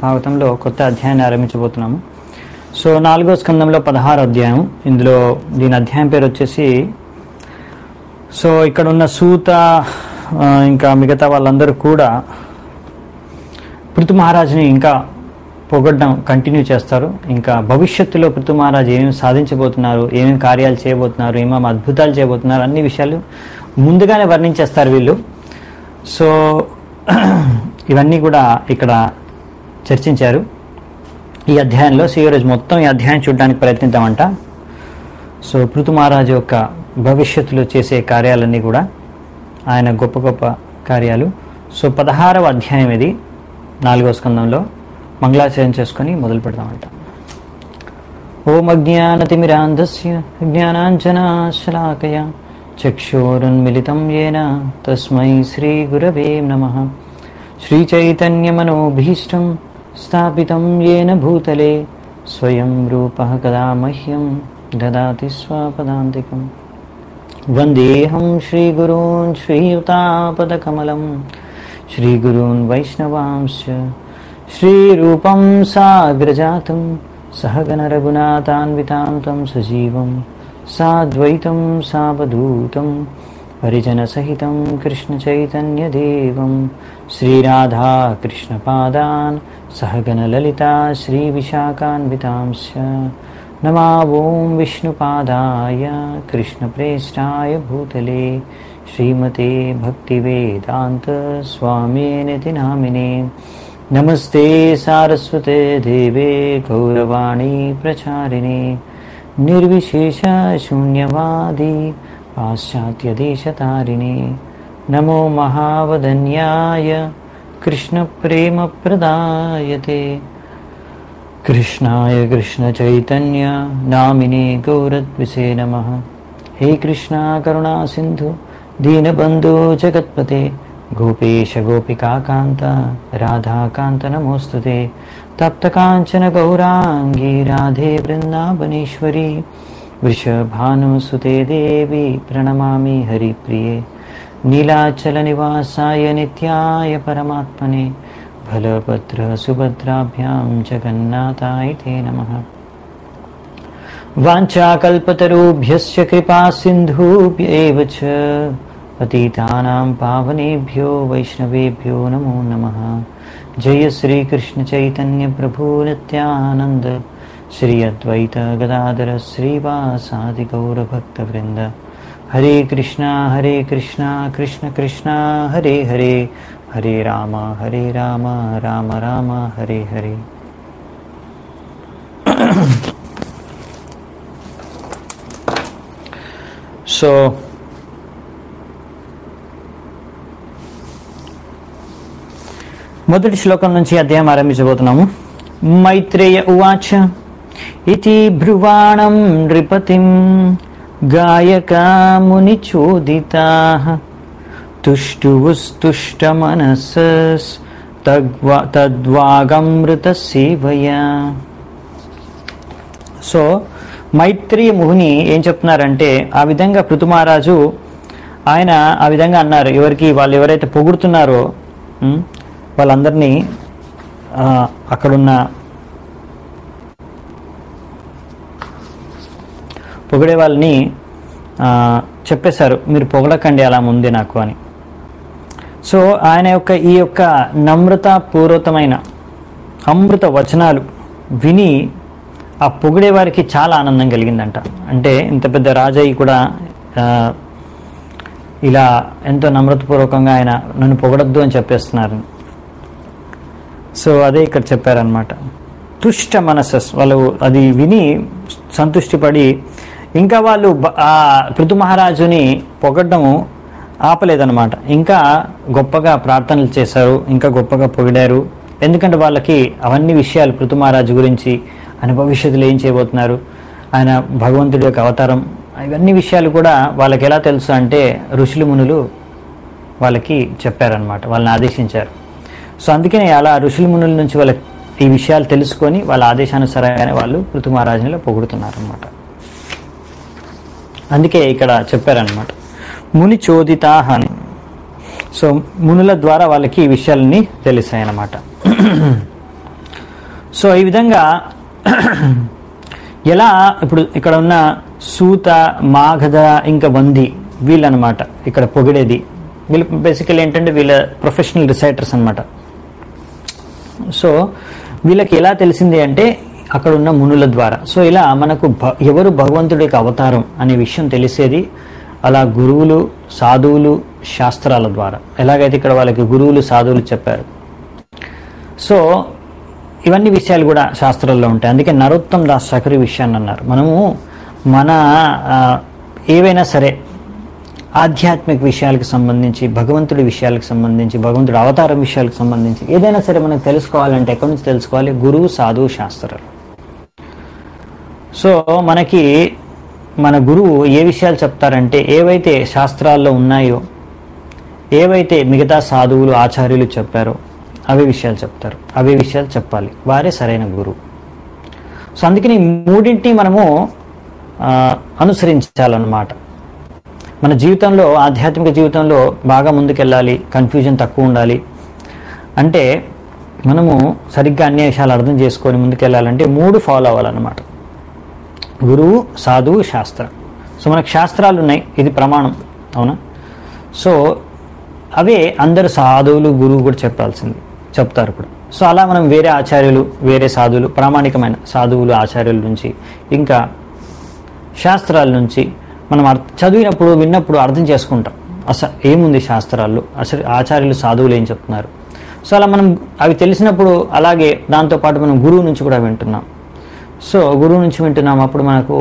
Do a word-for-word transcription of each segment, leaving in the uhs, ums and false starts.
భాగవతంలో కొత్త అధ్యాయాన్ని ఆరంభించబోతున్నాము. సో నాలుగో స్కందంలో పదహారు అధ్యాయం. ఇందులో దీని అధ్యాయం పేరు వచ్చేసి, సో ఇక్కడ ఉన్న సూత ఇంకా మిగతా వాళ్ళందరూ కూడా పృథు మహారాజుని ఇంకా పొగడ్డం కంటిన్యూ చేస్తారు. ఇంకా భవిష్యత్తులో పృథు మహారాజు ఏమేమి సాధించబోతున్నారు, ఏమేమి కార్యాలు చేయబోతున్నారు, ఏమేమి అద్భుతాలు చేయబోతున్నారు, అన్ని విషయాలు ముందుగానే వర్ణించేస్తారు వీళ్ళు. సో ఇవన్నీ కూడా ఇక్కడ చర్చించారు ఈ అధ్యాయంలో. సో ఈరోజు మొత్తం ఈ అధ్యాయం చూడడానికి ప్రయత్నిద్దామంట. సో పృథు మహారాజు యొక్క భవిష్యత్తులో చేసే కార్యాలన్నీ కూడా, ఆయన గొప్ప గొప్ప కార్యాలు. సో పదహారవ అధ్యాయం ఇది, నాలుగో స్కందంలో. మంగళాచరణ చేసుకొని మొదలు పెడదామంట. ఓం అజ్ఞానతిమిరాంధస్య జ్ఞానాంజనాశలాకయ చక్షురున్మిలితం యేన తస్మై శ్రీ గురవే నమః. శ్రీచైతన్యమనోభీష్టం స్థాపితం యేన భూతలే స్వయం రూపః కదా మహ్యం దదాతి స్వపదాంతికం. వందేహం శ్రీగురూన్ శ్రీయుతాపదకమలం శ్రీగురూన్ వైష్ణవాంశ్చ శ్రీరూపం సాగ్రజాతం సహగణ రఘునాథాన్వితాం తం సజీవం సాద్వైతం సావధూతం పరిజనసహితం కృష్ణచైతన్యదేవం శ్రీరాధా కృష్ణపాదాన్ సహగణ లలితా శ్రీవిశాఖాన్వితాంశ్చ. నమా ఓం విష్ణుపాదాయ కృష్ణప్రేష్టాయ భూతలే శ్రీమతే భక్తివేదాంత స్వామినితి నామినే. నమస్తే సారస్వతే దేవే గౌరవాణి ప్రచారిణే నిర్విశేష శూన్యవాది పాశ్చాత్యదేశతారిణే. నమో మహావదన్యాయ కృష్ణ ప్రేమ ప్రదాయతే కృష్ణాయ కృష్ణ చైతన్య నామినే గౌరద్విషే నమః. హే కృష్ణ కరుణా సింధు దీనబంధో జగత్పతే గోపేశ గోపికాకాంత రాధాకాంత నమోస్తుతే. తప్తకాంచన గౌరాంగీ రాధే బృందావనేశ్వరి వృషభానుసుతే దేవి ప్రణమామి హరిప్రియే. నీలాచల నివాసాయ నిత్యాయ పరమాత్మనే బలభద్ర సుభద్రాభ్యాం జగన్నాథాయ తే నమః. వాంఛాకల్పతరుభ్యశ్చ కృపా సింధుభ్యేవ చ పతితానాం పావనేభ్యో వైష్ణవేభ్యో నమో నమః. జయ శ్రీ కృష్ణ చైతన్య ప్రభు నిత్యానంద శ్రీ అద్వైత గదాధర శ్రీవాసాది గౌర భక్త వృంద. హరే కృష్ణ హరే కృష్ణ కృష్ణ కృష్ణ హరే హరే హరే రామ హరే రామ రామ రామ హరే హరే. సో మొదటి శ్లోకం నుంచి అధ్యాయం ఆరంభించబోతున్నాము. మైత్రేయ ఉవాచ ఇతి బ్రువాణం నృపతిం గాయకా ముని చోదితాః తుష్టువుస్తుష్టమనసస్ తద్వాగమృత సేవయా. సో మైత్రేయ ముని ఏం చెప్తున్నారంటే, ఆ విధంగా పృథు మహారాజు ఆయన ఆ విధంగా అన్నారు. ఎవరికి వాళ్ళు ఎవరైతే పొగుడుతున్నారో వాళ్ళందరినీ అక్కడున్న పొగిడే వాళ్ళని చెప్పేశారు, మీరు పొగడకండి అలా ముందే నాకు అని. సో ఆయన యొక్క ఈ యొక్క నమ్రతాపూర్వకమైన అమృత వచనాలు విని ఆ పొగిడే వారికి చాలా ఆనందం కలిగిందంట. అంటే ఇంత పెద్ద రాజయ్య కూడా ఇలా ఎంతో నమ్రతపూర్వకంగా ఆయన నన్ను పొగడద్దు అని చెప్పేస్తున్నారు. సో అదే ఇక్కడ చెప్పారనమాట. తుష్ట మనసస్, వాళ్ళు అది విని సంతుష్టిపడి ఇంకా వాళ్ళు ఆ పృథు మహారాజుని పొగడ్డము ఆపలేదన్నమాట. ఇంకా గొప్పగా ప్రార్థనలు చేశారు, ఇంకా గొప్పగా పొగిడారు. ఎందుకంటే వాళ్ళకి అవన్నీ విషయాలు పృథు మహారాజు గురించి, ఆయన భవిష్యత్తులో ఏం చేయబోతున్నారు, ఆయన భగవంతుడి యొక్క అవతారం, ఇవన్నీ విషయాలు కూడా వాళ్ళకి ఎలా తెలుసు అంటే ఋషులు మునులు వాళ్ళకి చెప్పారనమాట, వాళ్ళని ఆదేశించారు. సో అందుకనే అలా ఋషుల మునుల నుంచి వాళ్ళకి ఈ విషయాలు తెలుసుకొని వాళ్ళ ఆదేశానుసారంగానే వాళ్ళు పృథు మహారాజునిలో పొగుడుతున్నారు అనమాట. అందుకే ఇక్కడ చెప్పారనమాట ముని చోదితాః అని. సో మునుల ద్వారా వాళ్ళకి ఈ విషయాలన్నీ తెలిసాయన్నమాట. సో ఈ విధంగా ఎలా ఇప్పుడు ఇక్కడ ఉన్న సూత, మాగధ, ఇంకా వంది వీళ్ళనమాట ఇక్కడ పొగిడేది. వీళ్ళు బేసికల్ ఏంటంటే వీళ్ళ ప్రొఫెషనల్ రిసైటర్స్ అనమాట. సో వీళ్ళకి ఎలా తెలిసింది అంటే అక్కడ ఉన్న మునుల ద్వారా. సో ఇలా మనకు ఎవరు భగవంతుడి యొక్క అవతారం అనే విషయం తెలిసేది అలా గురువులు, సాధువులు, శాస్త్రాల ద్వారా. ఎలాగైతే ఇక్కడ వాళ్ళకి గురువులు, సాధువులు చెప్పారు. సో ఇవన్నీ విషయాలు కూడా శాస్త్రాల్లో ఉంటాయి. అందుకే నరోత్తమ్ దాస్ చక్రి విషయాన్ని అన్నారు. మనము మన ఏవైనా సరే ఆధ్యాత్మిక విషయాలకు సంబంధించి, భగవంతుడి విషయాలకు సంబంధించి, భగవంతుడి అవతారం విషయాలకు సంబంధించి ఏదైనా సరే మనకు తెలుసుకోవాలంటే ఎక్కడి నుంచి తెలుసుకోవాలి? గురువు, సాధువు, శాస్త్రాలు. సో మనకి మన గురువు ఏ విషయాలు చెప్తారంటే ఏవైతే శాస్త్రాల్లో ఉన్నాయో, ఏవైతే మిగతా సాధువులు, ఆచార్యులు చెప్పారో అవే విషయాలు చెప్తారు. అవే విషయాలు చెప్పాలి. వారే సరైన గురువు. సో అందుకని మూడింటిని మనము అనుసరించాలన్నమాట. మన జీవితంలో, ఆధ్యాత్మిక జీవితంలో బాగా ముందుకెళ్ళాలి, కన్ఫ్యూజన్ తక్కువ ఉండాలి అంటే మనము సరిగ్గా అన్ని విషయాలు అర్థం చేసుకొని ముందుకెళ్ళాలంటే మూడు ఫాలో అవ్వాలన్నమాట. గురువు, సాధువు, శాస్త్రం. సో మనకు శాస్త్రాలు ఉన్నాయి, ఇది ప్రమాణం, అవునా? సో అవే అందరు సాధువులు, గురువు కూడా చెప్పాల్సింది, చెప్తారు ఇప్పుడు. సో అలా మనం వేరే ఆచార్యులు, వేరే సాధువులు, ప్రామాణికమైన సాధువులు, ఆచార్యుల నుంచి, ఇంకా శాస్త్రాల నుంచి మనం చదివినప్పుడు, విన్నప్పుడు అర్థం చేసుకుంటాం అసలు ఏముంది శాస్త్రాల్లో, అసలు ఆచార్యులు, సాధువులు ఏం చెప్తున్నారు. సో అలా మనం అవి తెలిసినప్పుడు అలాగే దాంతోపాటు మనం గురువు నుంచి కూడా వింటున్నాం. సో గురువు నుంచి వింటున్నాం, అప్పుడు మనకు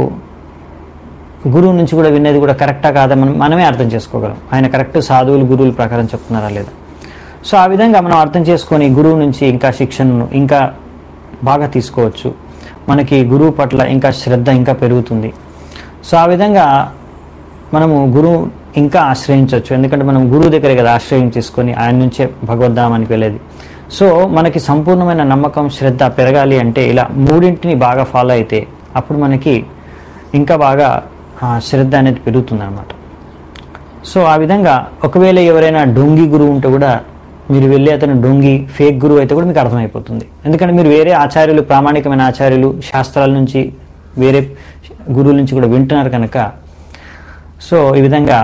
గురువు నుంచి కూడా వినేది కూడా కరెక్టా కాదా మనం మనమే అర్థం చేసుకోగలం. ఆయన కరెక్ట్ సాధువులు, గురువుల ప్రకారం చెప్తున్నారా లేదా. సో ఆ విధంగా మనం అర్థం చేసుకొని గురువు నుంచి ఇంకా శిక్షణను ఇంకా బాగా తీసుకోవచ్చు. మనకి గురువు పట్ల ఇంకా శ్రద్ధ ఇంకా పెరుగుతుంది. సో ఆ విధంగా మనము గురువు ఇంకా ఆశ్రయించవచ్చు. ఎందుకంటే మనం గురువు దగ్గరే కదా ఆశ్రయం తీసుకొని ఆయన నుంచే భగవద్ధామానికి వెళ్ళేది. సో మనకి సంపూర్ణమైన నమ్మకం, శ్రద్ధ పెరగాలి అంటే ఇలా మూడింటిని బాగా ఫాలో అయితే అప్పుడు మనకి ఇంకా బాగా శ్రద్ధ అనేది పెరుగుతుంది అన్నమాట. సో ఆ విధంగా ఒకవేళ ఎవరైనా డొంగి గురువు ఉంటే కూడా మీరు వెళ్ళి అతను డొంగి, ఫేక్ గురువు అయితే కూడా మీకు అర్థమైపోతుంది. ఎందుకంటే మీరు వేరే ఆచార్యులు, ప్రామాణికమైన ఆచార్యులు, శాస్త్రాల నుంచి, వేరే గురువుల నుంచి కూడా వింటున్నారు కనుక సో ఈ విధంగా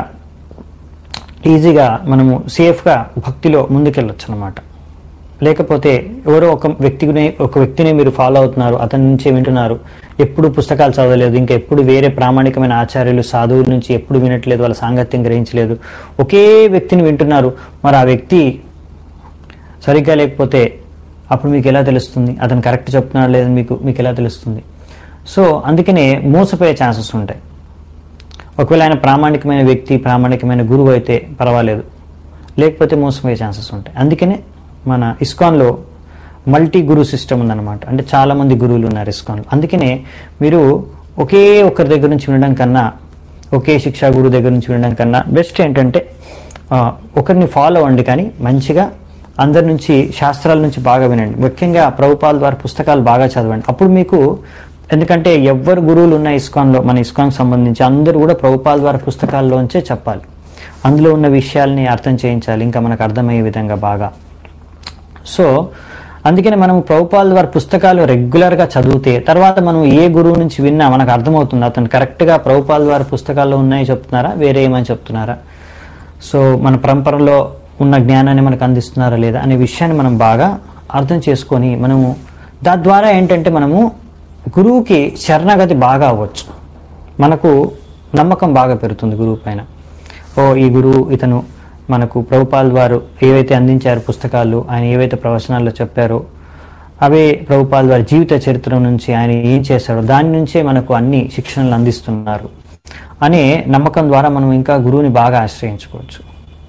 ఈజీగా మనము సేఫ్గా భక్తిలో ముందుకెళ్ళొచ్చు అన్నమాట. లేకపోతే ఎవరో ఒక వ్యక్తిని ఒక వ్యక్తిని మీరు ఫాలో అవుతున్నారు, అతని నుంచే వింటున్నారు, ఎప్పుడు పుస్తకాలు చదవలేదు, ఇంకా ఎప్పుడు వేరే ప్రామాణికమైన ఆచార్యులు, సాధువుల నుంచి ఎప్పుడు వినట్లేదు, వాళ్ళ సాంగత్యం గ్రహించలేదు, ఒకే వ్యక్తిని వింటున్నారు. మరి ఆ వ్యక్తి సరిగ్గా లేకపోతే అప్పుడు మీకు ఎలా తెలుస్తుంది అతను కరెక్ట్ చెప్తున్నాడు లేదని మీకు మీకు ఎలా తెలుస్తుంది? సో అందుకనే మోసపోయే ఛాన్సెస్ ఉంటాయి. ఒకవేళ ఆయన ప్రామాణికమైన వ్యక్తి, ప్రామాణికమైన గురువు అయితే పర్వాలేదు, లేకపోతే మోసపోయే ఛాన్సెస్ ఉంటాయి. అందుకనే మన ఇస్కాన్లో మల్టీ గురు సిస్టమ్ ఉందన్నమాట. అంటే చాలామంది గురువులు ఉన్నారు ఇస్కాన్లో. అందుకనే మీరు ఒకే ఒక్కరి దగ్గర నుంచి వినడం కన్నా, ఒకే శిక్షా గురువు దగ్గర నుంచి వినడం కన్నా బెస్ట్ ఏంటంటే ఒకరిని ఫాలో అవ్వండి, కానీ మంచిగా అందరి నుంచి, శాస్త్రాల నుంచి బాగా వినండి. ముఖ్యంగా ప్రభుపాద వారి పుస్తకాలు బాగా చదవండి. అప్పుడు మీకు, ఎందుకంటే ఎవ్వరు గురువులు ఉన్న ఇస్కాన్లో, మన ఇస్కాన్కి సంబంధించి అందరూ కూడా ప్రభుపాద వారి పుస్తకాల్లోంచే చెప్పాలి. అందులో ఉన్న విషయాల్ని అర్థం చేయించాలి, ఇంకా మనకు అర్థమయ్యే విధంగా బాగా. సో అందుకని మనం ప్రభుపాద వారి పుస్తకాలు రెగ్యులర్గా చదివితే తర్వాత మనం ఏ గురువు నుంచి విన్నా మనకు అర్థమవుతుంది అతను కరెక్ట్గా ప్రభుపాద వారి పుస్తకాల్లో ఉన్నాయి చెప్తున్నారా, వేరే ఏమని చెప్తున్నారా, సో మన పరంపరలో ఉన్న జ్ఞానాన్ని మనకు అందిస్తున్నారా లేదా అనే విషయాన్ని మనం బాగా అర్థం చేసుకొని మనము దాని ద్వారా ఏంటంటే మనము గురువుకి శరణాగతి బాగా అవ్వచ్చు. మనకు నమ్మకం బాగా పెరుగుతుంది గురువు పైన. ఓ ఈ గురువు ఇతను మనకు ప్రభుపాద వారు ఏవైతే అందించారు పుస్తకాలు, ఆయన ఏవైతే ప్రవచనాల్లో చెప్పారో అవే ప్రభుపాద వారి జీవిత చరిత్ర నుంచి ఆయన ఏం చేశాడో దాని నుంచే మనకు అన్ని శిక్షణలు అందిస్తున్నారు అనే నమ్మకం ద్వారా మనం ఇంకా గురువుని బాగా ఆశ్రయించుకోవచ్చు.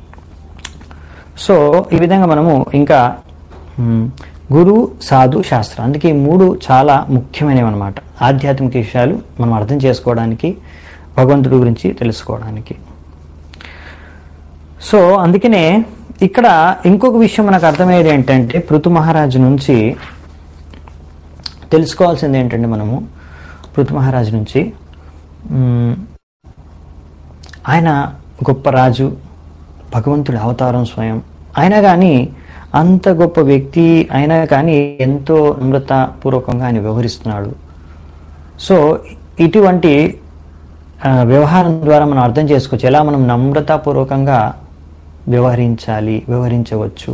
సో ఈ విధంగా మనము ఇంకా గురు, సాధు, శాస్త్రం, అందుకే ఈ మూడు చాలా ముఖ్యమైనవి అన్నమాట ఆధ్యాత్మిక విషయాలు మనం అర్థం చేసుకోవడానికి, భగవంతుడి గురించి తెలుసుకోవడానికి. సో అందుకనే ఇక్కడ ఇంకొక విషయం మనకు అర్థమయ్యేది ఏంటంటే పృథు మహారాజు నుంచి తెలుసుకోవాల్సింది ఏంటంటే మనము పృథు మహారాజు నుంచి ఆయన గొప్ప రాజు, భగవంతుడి అవతారం స్వయం, అయినా కానీ అంత గొప్ప వ్యక్తి అయినా కానీ ఎంతో నమ్రతాపూర్వకంగా ఆయన వ్యవహరిస్తున్నాడు. సో ఇటువంటి వ్యవహారం ద్వారా మనం అర్థం చేసుకోవచ్చు ఎలా మనం నమ్రతాపూర్వకంగా వ్యవహరించాలి, వ్యవహరించవచ్చు.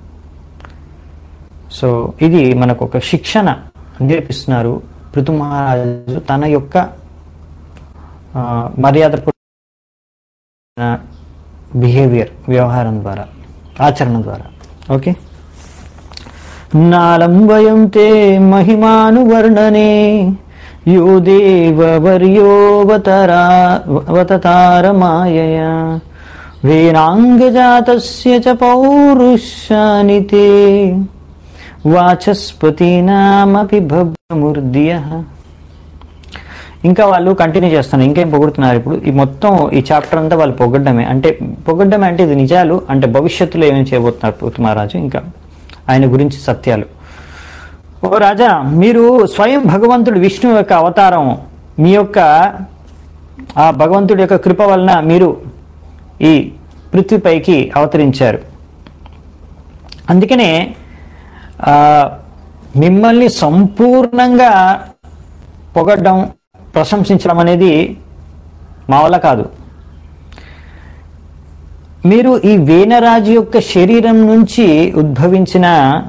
సో ఇది మనకు ఒక శిక్షణ నేర్పిస్తున్నారు పృథు మహారాజు తన యొక్క మర్యాద బిహేవియర్, వ్యవహారం ద్వారా, ఆచరణ ద్వారా. ఓకే, నాలంబయం తే మహిమానువర్ణనే యో దేవవర్యోవతార మాయయా వేనాంగజాతస్య చ పౌరుషాని తే వాచస్పతీనామపి భవ్యమూర్ధ్యః. ఇంకా వాళ్ళు కంటిన్యూ చేస్తున్నారు, ఇంకేం పొగుడుతున్నారు. ఇప్పుడు ఈ మొత్తం ఈ చాప్టర్ అంతా వాళ్ళు పొగడ్డమే. అంటే పొగడ్డమే అంటే ఇది నిజాలు, అంటే భవిష్యత్తులో ఏమేమి చేయబోతున్నారు పృథు మహారాజు, ఇంకా ఆయన గురించి సత్యాలు. ఓ రాజా, మీరు స్వయం భగవంతుడు విష్ణువు యొక్క అవతారం, మీ యొక్క ఆ భగవంతుడి యొక్క కృప వలన మీరు ఈ పృథ్వీపైకి అవతరించారు. అందుకనే మిమ్మల్ని సంపూర్ణంగా పొగడ్డం, ప్రశంసించడం అనేది మా వల్ల కాదు. మీరు ఈ వేనరాజు యొక్క శరీరం నుంచి ఉద్భవించిన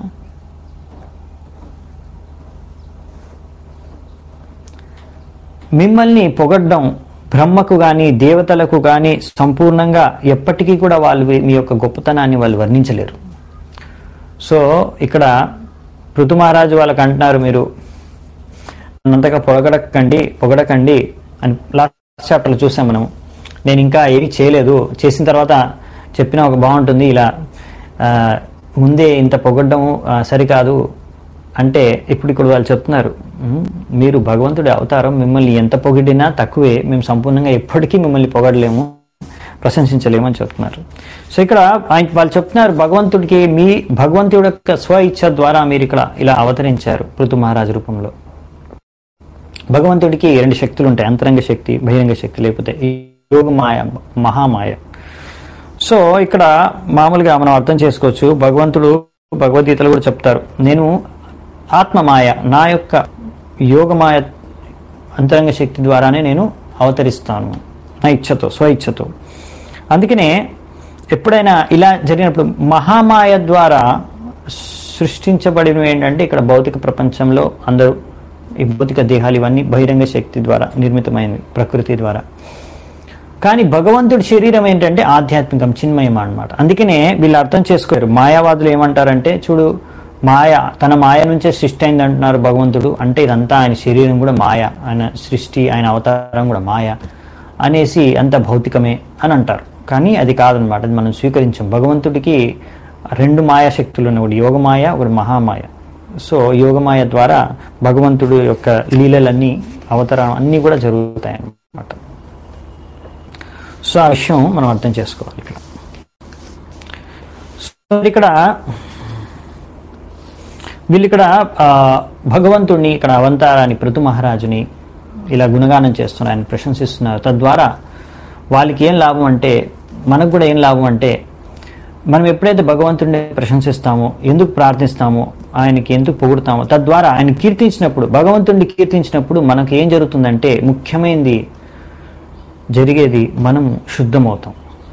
మిమ్మల్ని పొగడ్డం బ్రహ్మకు కానీ దేవతలకు కానీ సంపూర్ణంగా ఎప్పటికీ కూడా వాళ్ళు మీ యొక్క గొప్పతనాన్ని వాళ్ళు వర్ణించలేరు. సో ఇక్కడ పృథు మహారాజు వాళ్ళకి అంటున్నారు, మీరు అంతగా పొగడకండి పొగడకండి అని లాస్ట్ చాప్టర్లో చూసాం మనం. నేను ఇంకా ఏమీ చేయలేదు, చేసిన తర్వాత చెప్పినా ఒక బాగుంటుంది, ఇలా ముందే ఇంత పొగడ్డం సరికాదు అంటే ఇప్పుడు ఇక్కడ వాళ్ళు చెప్తున్నారు, మీరు భగవంతుడి అవతారం, మిమ్మల్ని ఎంత పొగిడినా తక్కువే, మేము సంపూర్ణంగా ఎప్పటికీ మిమ్మల్ని పొగడలేము, ప్రశంసించలేము అని చెప్తున్నారు. సో ఇక్కడ వాళ్ళు చెప్తున్నారు, భగవంతుడికి మీ భగవంతుడి యొక్క స్వ ఇచ్ఛ ద్వారా మీరు ఇక్కడ ఇలా అవతరించారు పృథు మహారాజు రూపంలో. భగవంతుడికి రెండు శక్తులు ఉంటాయి, అంతరంగ శక్తి, బహిరంగ శక్తి, లేకపోతే యోగమాయ, మహామాయ. సో ఇక్కడ మామూలుగా మనం అర్థం చేసుకోవచ్చు, భగవంతుడు భగవద్గీతలో కూడా చెప్తారు, నేను ఆత్మమాయ, నా యొక్క యోగమాయ అంతరంగ శక్తి ద్వారానే నేను అవతరిస్తాను, నా ఇచ్ఛతో, స్వ ఇచ్ఛతో. అందుకనే ఎప్పుడైనా ఇలా జరిగినప్పుడు మహామాయ ద్వారా సృష్టించబడినవి ఏంటంటే ఇక్కడ భౌతిక ప్రపంచంలో అందరూ ఈ భౌతిక దేహాలు ఇవన్నీ బహిరంగ శక్తి ద్వారా నిర్మితమైనవి, ప్రకృతి ద్వారా. కానీ భగవంతుడి శరీరం ఏంటంటే ఆధ్యాత్మికం, చిన్మయం అన్నమాట. అందుకనే వీళ్ళు అర్థం చేసుకోరు. మాయావాదులు ఏమంటారంటే, చూడు మాయ, తన మాయ నుంచే సృష్టి అయింది అంటున్నారు భగవంతుడు, అంటే ఇదంతా ఆయన శరీరం కూడా మాయ, ఆయన సృష్టి, ఆయన అవతారం కూడా మాయ అనేసి అంత భౌతికమే అని అంటారు. కానీ అది కాదనమాట, అది మనం స్వీకరించాం. భగవంతుడికి రెండు మాయాశక్తులు ఉన్నాయి, ఒకటి యోగమాయ, ఒకటి మహామాయ. సో యోగమాయ ద్వారా భగవంతుడు యొక్క లీలలన్నీ, అవతారం అన్నీ కూడా జరుగుతాయి అన్నమాట. సో ఆ విషయం మనం అర్థం చేసుకోవాలి ఇక్కడ. సో ఇక్కడ వీళ్ళు ఇక్కడ భగవంతుడిని, ఇక్కడ అవతారాన్ని, పృథు మహారాజుని ఇలా గుణగానం చేస్తున్నారు, ఆయన ప్రశంసిస్తున్నారు. తద్వారా వాళ్ళకి ఏం లాభం అంటే, మనకు కూడా ఏం లాభం అంటే, మనం ఎప్పుడైతే భగవంతుడిని ప్రశంసిస్తామో, ఎందుకు ప్రార్థిస్తామో, ఆయనకి ఎందుకు పొగుడుతామో, తద్వారా ఆయన కీర్తించినప్పుడు, భగవంతుడిని కీర్తించినప్పుడు మనకు ఏం జరుగుతుందంటే, ముఖ్యమైనది జరిగేది, మనం శుద్ధమవుతాం.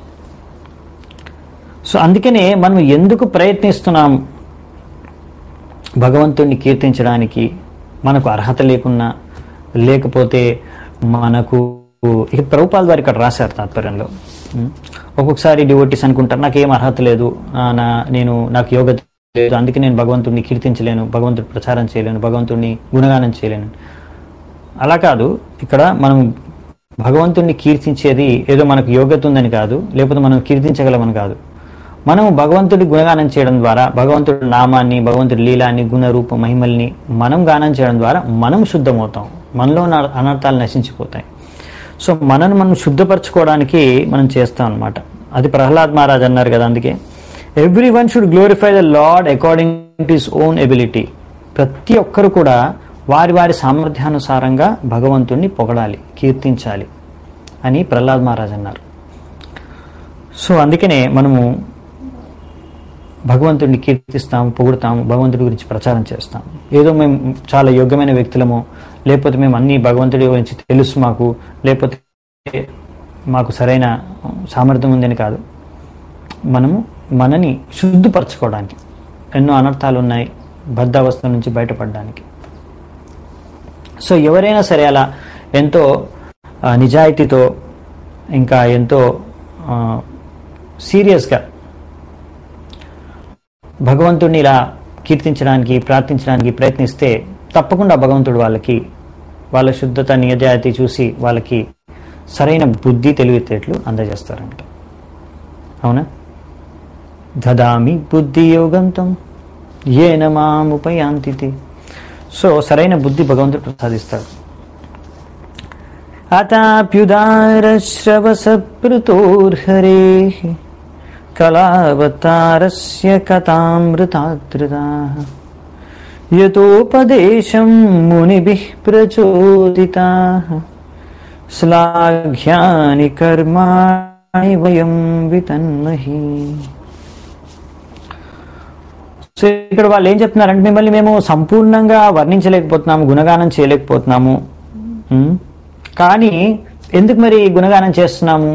సో అందుకనే మనం ఎందుకు ప్రయత్నిస్తున్నాం భగవంతుడిని కీర్తించడానికి, మనకు అర్హత లేకున్నా, లేకపోతే మనకు, ఇక ప్రభుపాల్ వారు ఇక్కడ రాశారు తాత్పర్యంలో, ఒక్కొక్కసారి డివోటీస్ అనుకుంటారు నాకేం అర్హత లేదు, నా నేను నాకు యోగ్యత లేదు, అందుకే నేను భగవంతుడిని కీర్తించలేను, భగవంతుడి ప్రచారం చేయలేను, భగవంతుడిని గుణగానం చేయలేను. అలా కాదు, ఇక్కడ మనం భగవంతుడిని కీర్తించేది ఏదో మనకు యోగ్యత ఉందని కాదు, లేకపోతే మనం కీర్తించగలమని కాదు. మనం భగవంతుడి గుణగానం చేయడం ద్వారా, భగవంతుడి నామాన్ని, భగవంతుడి లీలాన్ని, గుణ రూప మహిమల్ని మనం గానం చేయడం ద్వారా మనం శుద్ధమవుతాం, మనలో ఉన్న అనర్థాలు నశించిపోతాయి. సో మనను మనం శుద్ధపరచుకోవడానికి మనం చేస్తాం అన్నమాట. అది ప్రహ్లాద్ మహారాజ్ అన్నారు కదా, అందుకే every one should glorify the lord according to his own ability. ప్రతి ఒక్కరు కూడా వారి వారి సామర్థ్యానుసారంగా భగవంతుడిని పొగడాలి, కీర్తించాలి అని ప్రహ్లాద్ మహారాజ్ అన్నారు. సో అందుకనే మనము భగవంతుడిని కీర్తిస్తాము, పొగుడుతాము, భగవంతుడి గురించి ప్రచారం చేస్తాము. ఏదో మేము చాలా యోగ్యమైన వ్యక్తులము, లేకపోతే మేము అన్ని భగవంతుడి గురించి తెలుసు మాకు, లేకపోతే మాకు సరైన సామర్థ్యం ఉందని కాదు. మనము మనని శుద్ధిపరచుకోవడానికి, ఎన్నో అనర్థాలు ఉన్నాయి, బద్ధావస్థ నుంచి బయటపడడానికి. సో ఎవరైనా సరే అలా ఎంతో నిజాయితీతో, ఇంకా ఎంతో సీరియస్గా భగవంతుడిని ఇలా కీర్తించడానికి, ప్రార్థించడానికి ప్రయత్నిస్తే తప్పకుండా భగవంతుడు వాళ్ళకి వాళ్ళ శుద్ధత, నిజాయితీ చూసి వాళ్ళకి సరైన బుద్ధి, తెలివితేటలు అందజేస్తారంట. అవునా? దదామి బుద్ధి యోగంతం ఏన మాముపయాంతి. సో సరైన బుద్ధి భగవంతుడు ప్రసాదిస్తాడు. అతాప్యుదారశ్రవసప్రుతోర్హరే కళావతారస్య కథామృతాధృతాః యతోపదేశం మునిభిః ప్రచోదితాః శ్లాఘ్యాని కర్మాణి వయం వితన్మహి. సో ఇక్కడ వాళ్ళు ఏం చెప్తున్నారంటే, మిమ్మల్ని మేము సంపూర్ణంగా వర్ణించలేకపోతున్నాము, గుణగానం చేయలేకపోతున్నాము. కానీ ఎందుకు మరి గుణగానం చేస్తున్నాము?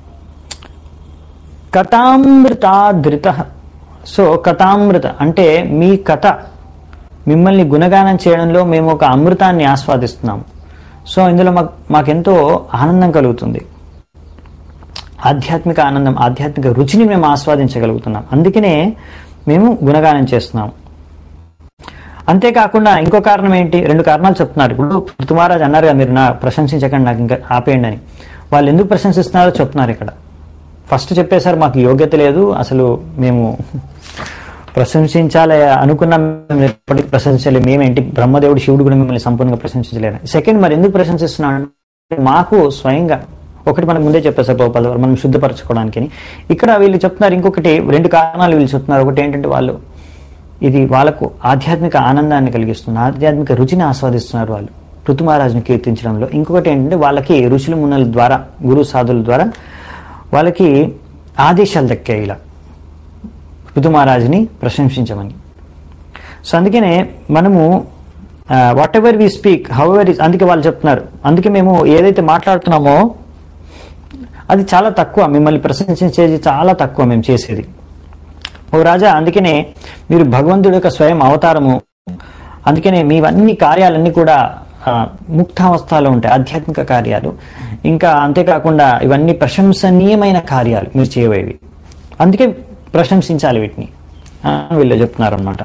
కథామృతాధృత. సో కథామృత అంటే మీ కథ, మిమ్మల్ని గుణగానం చేయడంలో మేము ఒక అమృతాన్ని ఆస్వాదిస్తున్నాము. సో ఇందులో మాకు మాకెంతో ఆనందం కలుగుతుంది, ఆధ్యాత్మిక ఆనందం, ఆధ్యాత్మిక రుచిని మేము ఆస్వాదించగలుగుతున్నాం. అందుకనే మేము గుణగానం చేస్తున్నాం. అంతేకాకుండా ఇంకో కారణం ఏంటి? రెండు కారణాలు చెప్తున్నారు. ఇప్పుడు పృథు మహారాజ్ అన్నారు కదా, మీరు నా ప్రశంసించకండి, నాకు ఇంకా ఆపేయండి అని. వాళ్ళు ఎందుకు ప్రశంసిస్తున్నారో చెప్తున్నారు ఇక్కడ. ఫస్ట్ చెప్పేశారు, మాకు యోగ్యత లేదు, అసలు మేము ప్రశంసించాలి అనుకున్నా మేము ఎప్పటికీ ప్రశంసించలేదు, మేమేంటి బ్రహ్మదేవుడు శివుడు కూడా మిమ్మల్ని సంపూర్ణంగా ప్రశంసించలేరు. సెకండ్, మరి ఎందుకు ప్రశంసిస్తున్నాడు? మాకు స్వయంగా ఒకటి మనకు ముందే చెప్పేశారు ప్రభుపాద వారు, మనం శుద్ధపరచుకోవడానికి. ఇక్కడ వీళ్ళు చెప్తున్నారు ఇంకొకటి, రెండు కారణాలు వీళ్ళు చెప్తున్నారు. ఒకటి ఏంటంటే వాళ్ళు ఇది వాళ్ళకు ఆధ్యాత్మిక ఆనందాన్ని కలిగిస్తుంది, ఆధ్యాత్మిక రుచిని ఆస్వాదిస్తున్నారు వాళ్ళు పృథు మహారాజుని కీర్తించడంలో. ఇంకొకటి ఏంటంటే వాళ్ళకి ఋషుల మునుల ద్వారా, గురు సాధుల ద్వారా వాళ్ళకి ఆదేశాలు దక్కాయి ఇలా పృథు మహారాజుని ప్రశంసించమని. సో అందుకనే మనము whatever we speak however is, అందుకే వాళ్ళు చెప్తున్నారు, అందుకే మేము ఏదైతే మాట్లాడుతున్నామో అది చాలా తక్కువ, మిమ్మల్ని ప్రశంసించేది చాలా తక్కువ మేము చేసేది ఓ రాజా. అందుకనే మీరు భగవంతుడి యొక్క స్వయం అవతారము, అందుకనే మీవన్నీ కార్యాలన్నీ కూడా ముక్తావస్థలో ఉంటాయి, ఆధ్యాత్మిక కార్యాలు. ఇంకా అంతేకాకుండా ఇవన్నీ ప్రశంసనీయమైన కార్యాలు మీరు చేయవేవి, అందుకే ప్రశంసించాలి వీటిని వీళ్ళు చెప్తున్నారు అన్నమాట.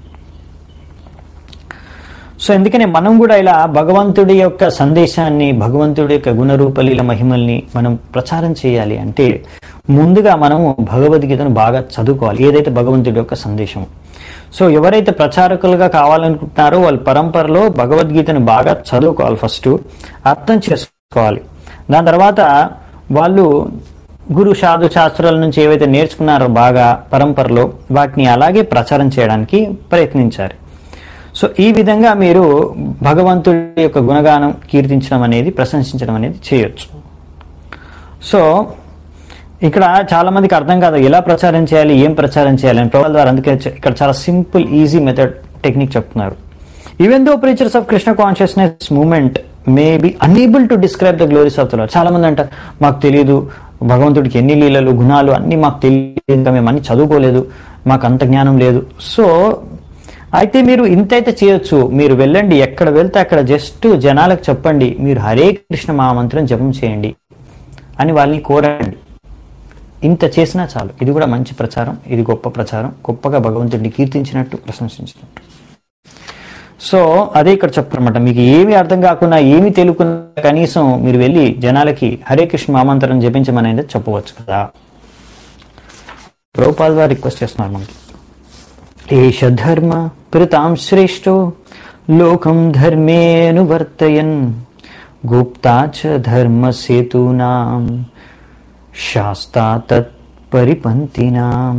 సో ఎందుకనే మనం కూడా ఇలా భగవంతుడి యొక్క సందేశాన్ని, భగవంతుడి యొక్క గుణరూపలీల మహిమల్ని మనం ప్రచారం చేయాలి అంటే ముందుగా మనము భగవద్గీతను బాగా చదువుకోవాలి, ఏదైతే భగవంతుడి యొక్క సందేశం. సో ఎవరైతే ప్రచారకులుగా కావాలనుకుంటున్నారో వాళ్ళు పరంపరలో భగవద్గీతను బాగా చదువుకోవాలి, ఫస్ట్ అర్థం చేసుకోవాలి. దాని తర్వాత వాళ్ళు గురు సాధు శాస్త్రాల నుంచి ఏవైతే నేర్చుకున్నారో బాగా పరంపరలో వాటిని అలాగే ప్రచారం చేయడానికి ప్రయత్నించారు. సో ఈ విధంగా మీరు భగవంతుడి యొక్క గుణగానం కీర్తించడం అనేది, ప్రశంసించడం అనేది చేయొచ్చు. సో ఇక్కడ చాలా మందికి అర్థం కాదు ఎలా ప్రచారం చేయాలి, ఏం ప్రచారం చేయాలి అని ప్రభువుల ద్వారా. అందుకే ఇక్కడ చాలా సింపుల్ ఈజీ మెథడ్ టెక్నిక్ చెప్తున్నారు. Even though preachers of Krishna consciousness movement may be unable to describe the glories of the lord. చాలా మంది అంటారు మాకు తెలియదు భగవంతుడికి ఎన్ని లీలలు గుణాలు అన్ని మాకు తెలియదు, మేము అన్ని చదువుకోలేదు, మాకు అంత జ్ఞానం లేదు. సో అయితే మీరు ఇంతైతే చేయొచ్చు, మీరు వెళ్ళండి, ఎక్కడ వెళ్తే అక్కడ జస్ట్ జనాలకు చెప్పండి మీరు హరే కృష్ణ మహామంత్రం జపం చేయండి అని వాళ్ళని కోరండి. ఇంత చేసినా చాలు. ఇది కూడా మంచి ప్రచారం, ఇది గొప్ప ప్రచారం, గొప్పగా భగవంతుడిని కీర్తించినట్టు, ప్రశంసించినట్టు. సో అదే ఇక్కడ చెప్తారన్నమాట. మీకు ఏమి అర్థం కాకుండా, ఏమి తెలుకున్నా కనీసం మీరు వెళ్ళి జనాలకి హరే కృష్ణ మహామంత్రం జపించమనేది చెప్పవచ్చు కదా. ప్రభుపాద వారు రిక్వెస్ట్ చేస్తున్నారు మనకి, ఏష ధర్మ ప్రతాం శ్రేష్టో లోకం ధర్మేనువర్తయన్ గుప్తా చ ధర్మ సేతూనాం శాస్తా తత్ పరిపంతినాం.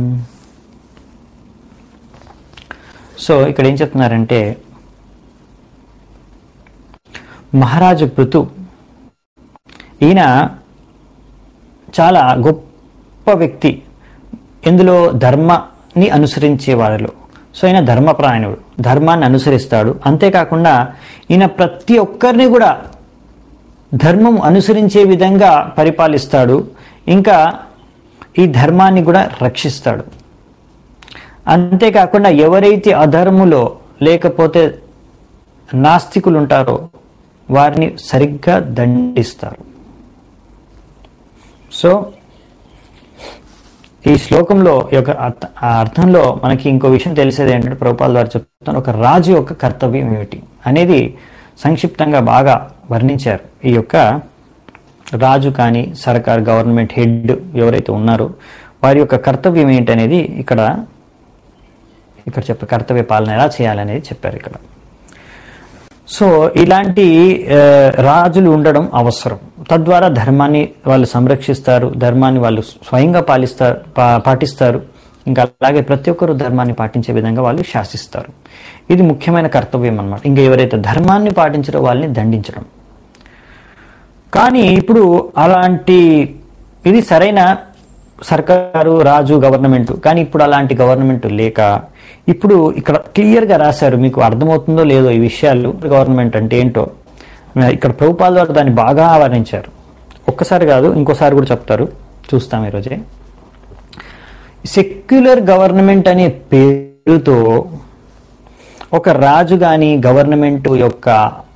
సో ఇక్కడ ఏం చెప్తున్నారంటే మహారాజు పృథు ఈయన చాలా గొప్ప వ్యక్తి, ఇందులో ధర్మ ధర్మాన్ని అనుసరించే వారిలో. సో ఈయన ధర్మప్రాయణుడు, ధర్మాన్ని అనుసరిస్తాడు. అంతేకాకుండా ఈయన ప్రతి ఒక్కరిని కూడా ధర్మం అనుసరించే విధంగా పరిపాలిస్తాడు. ఇంకా ఈ ధర్మాన్ని కూడా రక్షిస్తాడు. అంతేకాకుండా ఎవరైతే అధర్ములో లేకపోతే నాస్తికులు ఉంటారో వారిని సరిగ్గా దండిస్తారు. సో ఈ శ్లోకంలో యొక్క అర్థంలో మనకి ఇంకో విషయం తెలిసేది ఏంటంటే, ప్రభుపాల్ ద్వారా చెప్తాను, ఒక రాజు యొక్క కర్తవ్యం ఏమిటి అనేది సంక్షిప్తంగా బాగా వర్ణించారు. ఈ యొక్క రాజు కానీ సర్కార్ గవర్నమెంట్ హెడ్ ఎవరైతే ఉన్నారో వారి యొక్క కర్తవ్యం ఏంటనేది ఇక్కడ ఇక్కడ చెప్పారు. కర్తవ్య పాలన ఎలా చేయాలనేది చెప్పారు ఇక్కడ. సో ఇలాంటి రాజులు ఉండడం అవసరం. తద్వారా ధర్మాన్ని వాళ్ళు సంరక్షిస్తారు, ధర్మాన్ని వాళ్ళు స్వయంగా పాలిస్తారు పాటిస్తారు ఇంకా అలాగే ప్రతి ఒక్కరు ధర్మాన్ని పాటించే విధంగా వాళ్ళు శాసిస్తారు. ఇది ముఖ్యమైన కర్తవ్యం అన్నమాట. ఇంకా ఎవరైతే ధర్మాన్ని పాటించారో వాళ్ళని దండించడం. కానీ ఇప్పుడు అలాంటి ఇది సరైన సర్కారు, రాజు, గవర్నమెంట్. కానీ ఇప్పుడు అలాంటి గవర్నమెంట్ లేక ఇప్పుడు ఇక్కడ క్లియర్గా రాశారు, మీకు అర్థమవుతుందో లేదో ఈ విషయాలు. గవర్నమెంట్ అంటే ఏంటో ఇక్కడ ప్రభుపాల్ ద్వారా దాన్ని బాగా వర్ణించారు. ఒక్కసారి కాదు ఇంకోసారి కూడా చెప్తారు, చూస్తాం ఈరోజే. సెక్యులర్ గవర్నమెంట్ అనే పేరుతో ఒక రాజు కానీ గవర్నమెంట్ యొక్క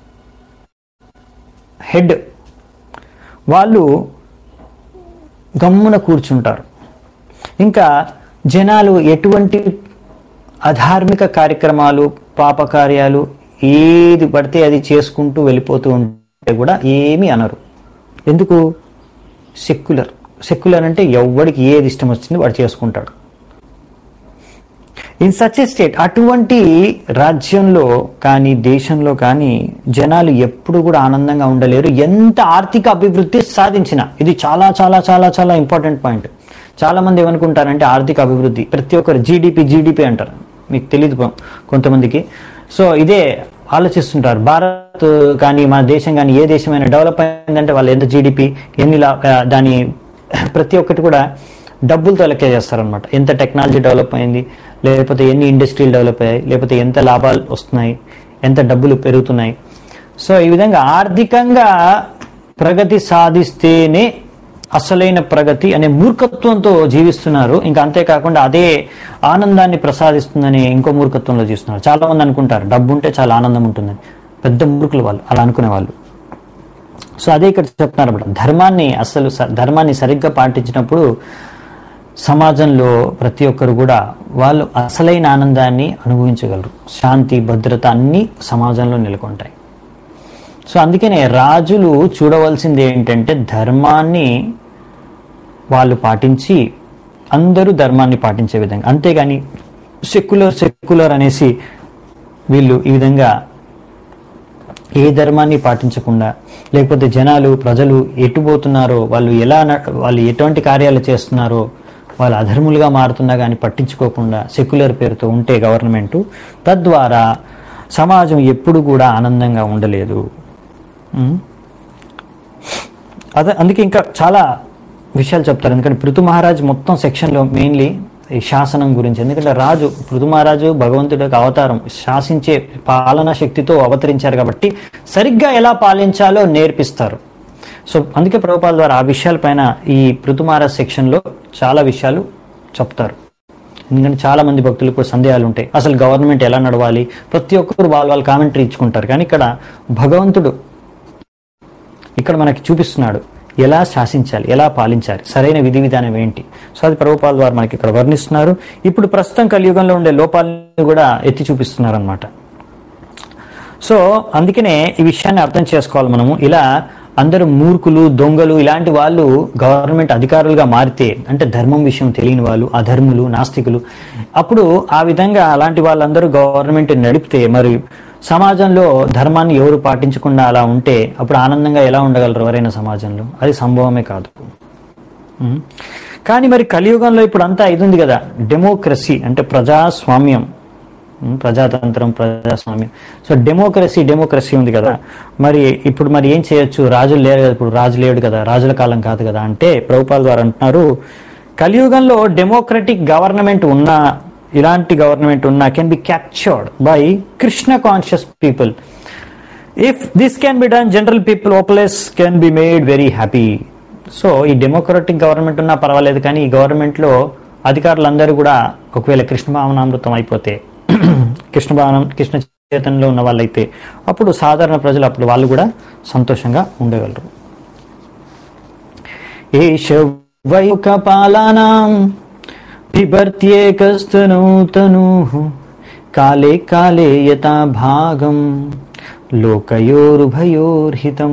హెడ్ వాళ్ళు గమ్మున కూర్చుంటారు. ఇంకా జనాలు ఎటువంటి అధార్మిక కార్యక్రమాలు, పాపకార్యాలు ఏది పడితే అది చేసుకుంటూ వెళ్ళిపోతూ ఉంటే కూడా ఏమీ అనరు. ఎందుకు? సెక్యులర్. సెక్యులర్ అంటే ఎవడికి ఏది ఇష్టం వచ్చింది వాడు చేసుకుంటాడు. ఇన్ సచ్ ఏ స్టేట్, అటువంటి రాజ్యంలో కానీ దేశంలో కానీ జనాలు ఎప్పుడు కూడా ఆనందంగా ఉండలేరు, ఎంత ఆర్థిక అభివృద్ధి సాధించినా. ఇది చాలా చాలా చాలా చాలా ఇంపార్టెంట్ పాయింట్. చాలా మంది ఏమనుకుంటారంటే ఆర్థిక అభివృద్ధి ప్రతి ఒక్కరు జీడిపి జీడిపి అంటారు, మీకు తెలియదు కొంతమందికి. సో ఇదే ఆలోచిస్తుంటారు. భారత్ కానీ మన దేశం కానీ ఏ దేశమైనా డెవలప్ అయిందంటే వాళ్ళు ఎంత జీడిపి ఎన్ని దాని ప్రతి ఒక్కటి కూడా డబ్బులతో లెక్క చేస్తారనమాట. ఎంత టెక్నాలజీ డెవలప్ అయింది, లేకపోతే ఎన్ని ఇండస్ట్రీలు డెవలప్ అయ్యాయి, లేకపోతే ఎంత లాభాలు వస్తున్నాయి, ఎంత డబ్బులు పెరుగుతున్నాయి. సో ఈ విధంగా ఆర్థికంగా ప్రగతి సాధిస్తేనే అసలైన ప్రగతి అనే మూర్ఖత్వంతో జీవిస్తున్నారు. ఇంకా అంతేకాకుండా అదే ఆనందాన్ని ప్రసాదిస్తుందని ఇంకో మూర్ఖత్వంలో జీవిస్తున్నారు. చాలా మంది అనుకుంటారు డబ్బు ఉంటే చాలా ఆనందం ఉంటుందని. పెద్ద మూర్ఖులు వాళ్ళు, అలా అనుకునే వాళ్ళు. సో అదే ఇక్కడ చెప్తున్నారు అన్నమాట. ధర్మాన్ని అసలు ధర్మాన్ని సరిగ్గా పాటించినప్పుడు సమాజంలో ప్రతి ఒక్కరు కూడా వాళ్ళు అసలైన ఆనందాన్ని అనుభవించగలరు. శాంతి, భద్రత అన్నీ సమాజంలో నెలకొంటాయి. సో అందుకనే రాజులు చూడవలసింది ఏంటంటే ధర్మాన్ని వాళ్ళు పాటించి అందరూ ధర్మాన్ని పాటించే విధంగా. అంతేగాని సెక్యులర్ సెక్యులర్ అనేసి వీళ్ళు ఈ విధంగా ఏ ధర్మాన్ని పాటించకుండా, లేకపోతే జనాలు ప్రజలు ఎటుపోతున్నారో, వాళ్ళు ఎలా వాళ్ళు ఎటువంటి కార్యాలు చేస్తున్నారో, వాళ్ళు అధర్ములుగా మారుతున్నా కానీ పట్టించుకోకుండా సెక్యులర్ పేరుతో ఉంటే గవర్నమెంటు, తద్వారా సమాజం ఎప్పుడు కూడా ఆనందంగా ఉండలేదు. అదే అందుకే ఇంకా చాలా విషయాలు చెప్తారు. ఎందుకంటే పృథు మహారాజ్ మొత్తం సెక్షన్లో మెయిన్లీ ఈ శాసనం గురించి. ఎందుకంటే రాజు పృథు మహారాజు భగవంతుడి యొక్క అవతారం, శాసించే పాలనా శక్తితో అవతరించారు కాబట్టి సరిగ్గా ఎలా పాలించాలో నేర్పిస్తారు. సో అందుకే ప్రభుపాల్ ద్వారా ఆ విషయాలపైన ఈ పృథు మహారాజ్ సెక్షన్లో చాలా విషయాలు చెప్తారు. ఎందుకంటే చాలా మంది భక్తులకు కూడా సందేహాలు ఉంటాయి, అసలు గవర్నమెంట్ ఎలా నడవాలి, ప్రతి ఒక్కరు వాళ్ళు వాళ్ళు కామెంటరీ ఇచ్చుకుంటారు. కానీ ఇక్కడ భగవంతుడు ఇక్కడ మనకి చూపిస్తున్నాడు ఎలా శాసించాలి, ఎలా పాలించాలి, సరైన విధి విధానం ఏంటి. సో అది ప్రభుపాల్ ద్వారా మనకి ఇక్కడ వర్ణిస్తున్నారు. ఇప్పుడు ప్రస్తుతం కలియుగంలో ఉండే లోపాలను కూడా ఎత్తి చూపిస్తున్నారు అన్నమాట. సో అందుకనే ఈ విషయాన్ని అర్థం చేసుకోవాలి మనము. ఇలా అందరూ మూర్ఖులు, దొంగలు ఇలాంటి వాళ్ళు గవర్నమెంట్ అధికారులుగా మారితే, అంటే ధర్మం విషయం తెలియని వాళ్ళు, అధర్ములు, నాస్తికులు, అప్పుడు ఆ విధంగా అలాంటి వాళ్ళందరూ గవర్నమెంట్ నడిపితే మరి సమాజంలో ధర్మాన్ని ఎవరు పాటించకుండా అలా ఉంటే అప్పుడు ఆనందంగా ఎలా ఉండగలరు ఎవరైనా సమాజంలో? అది సంభవమే కాదు. కానీ మరి కలియుగంలో ఇప్పుడు అంతా ఇది ఉంది కదా, డెమోక్రసీ అంటే ప్రజాస్వామ్యం, ప్రజాతంత్రం, ప్రజాస్వామ్యం. సో డెమోక్రసీ డెమోక్రసీ ఉంది కదా, మరి ఇప్పుడు మరి ఏం చేయొచ్చు? రాజులు లేరు కదా, ఇప్పుడు రాజు లేడు కదా, రాజుల కాలం కాదు కదా అంటే ప్రభుపాల్ ద్వారా అంటున్నారు, కలియుగంలో డెమోక్రటిక్ గవర్నమెంట్ ఉన్నా ఇలాంటి గవర్నమెంట్ ఉన్నా can be captured by Krishna conscious people. If this can be done, general people hopeless can be made very happy. So ఈ డెమోక్రటిక్ గవర్నమెంట్ ఉన్నా పర్వాలేదు, కానీ ఈ గవర్నమెంట్లో అధికారులందరూ కూడా ఒకవేళ కృష్ణ భావనామృతం అయిపోతే, కృష్ణ భావనం కృష్ణ చైతన్యంలో ఉన్న వాళ్ళైతే, అప్పుడు సాధారణ ప్రజలు అప్పుడు వాళ్ళు కూడా సంతోషంగా ఉండగలరు. ఏష వైకపాలానాం బిభర్త్యేకస్తనూతనూః కాలే కాలే యథా భాగం లోకయోరుభయోర్హితం.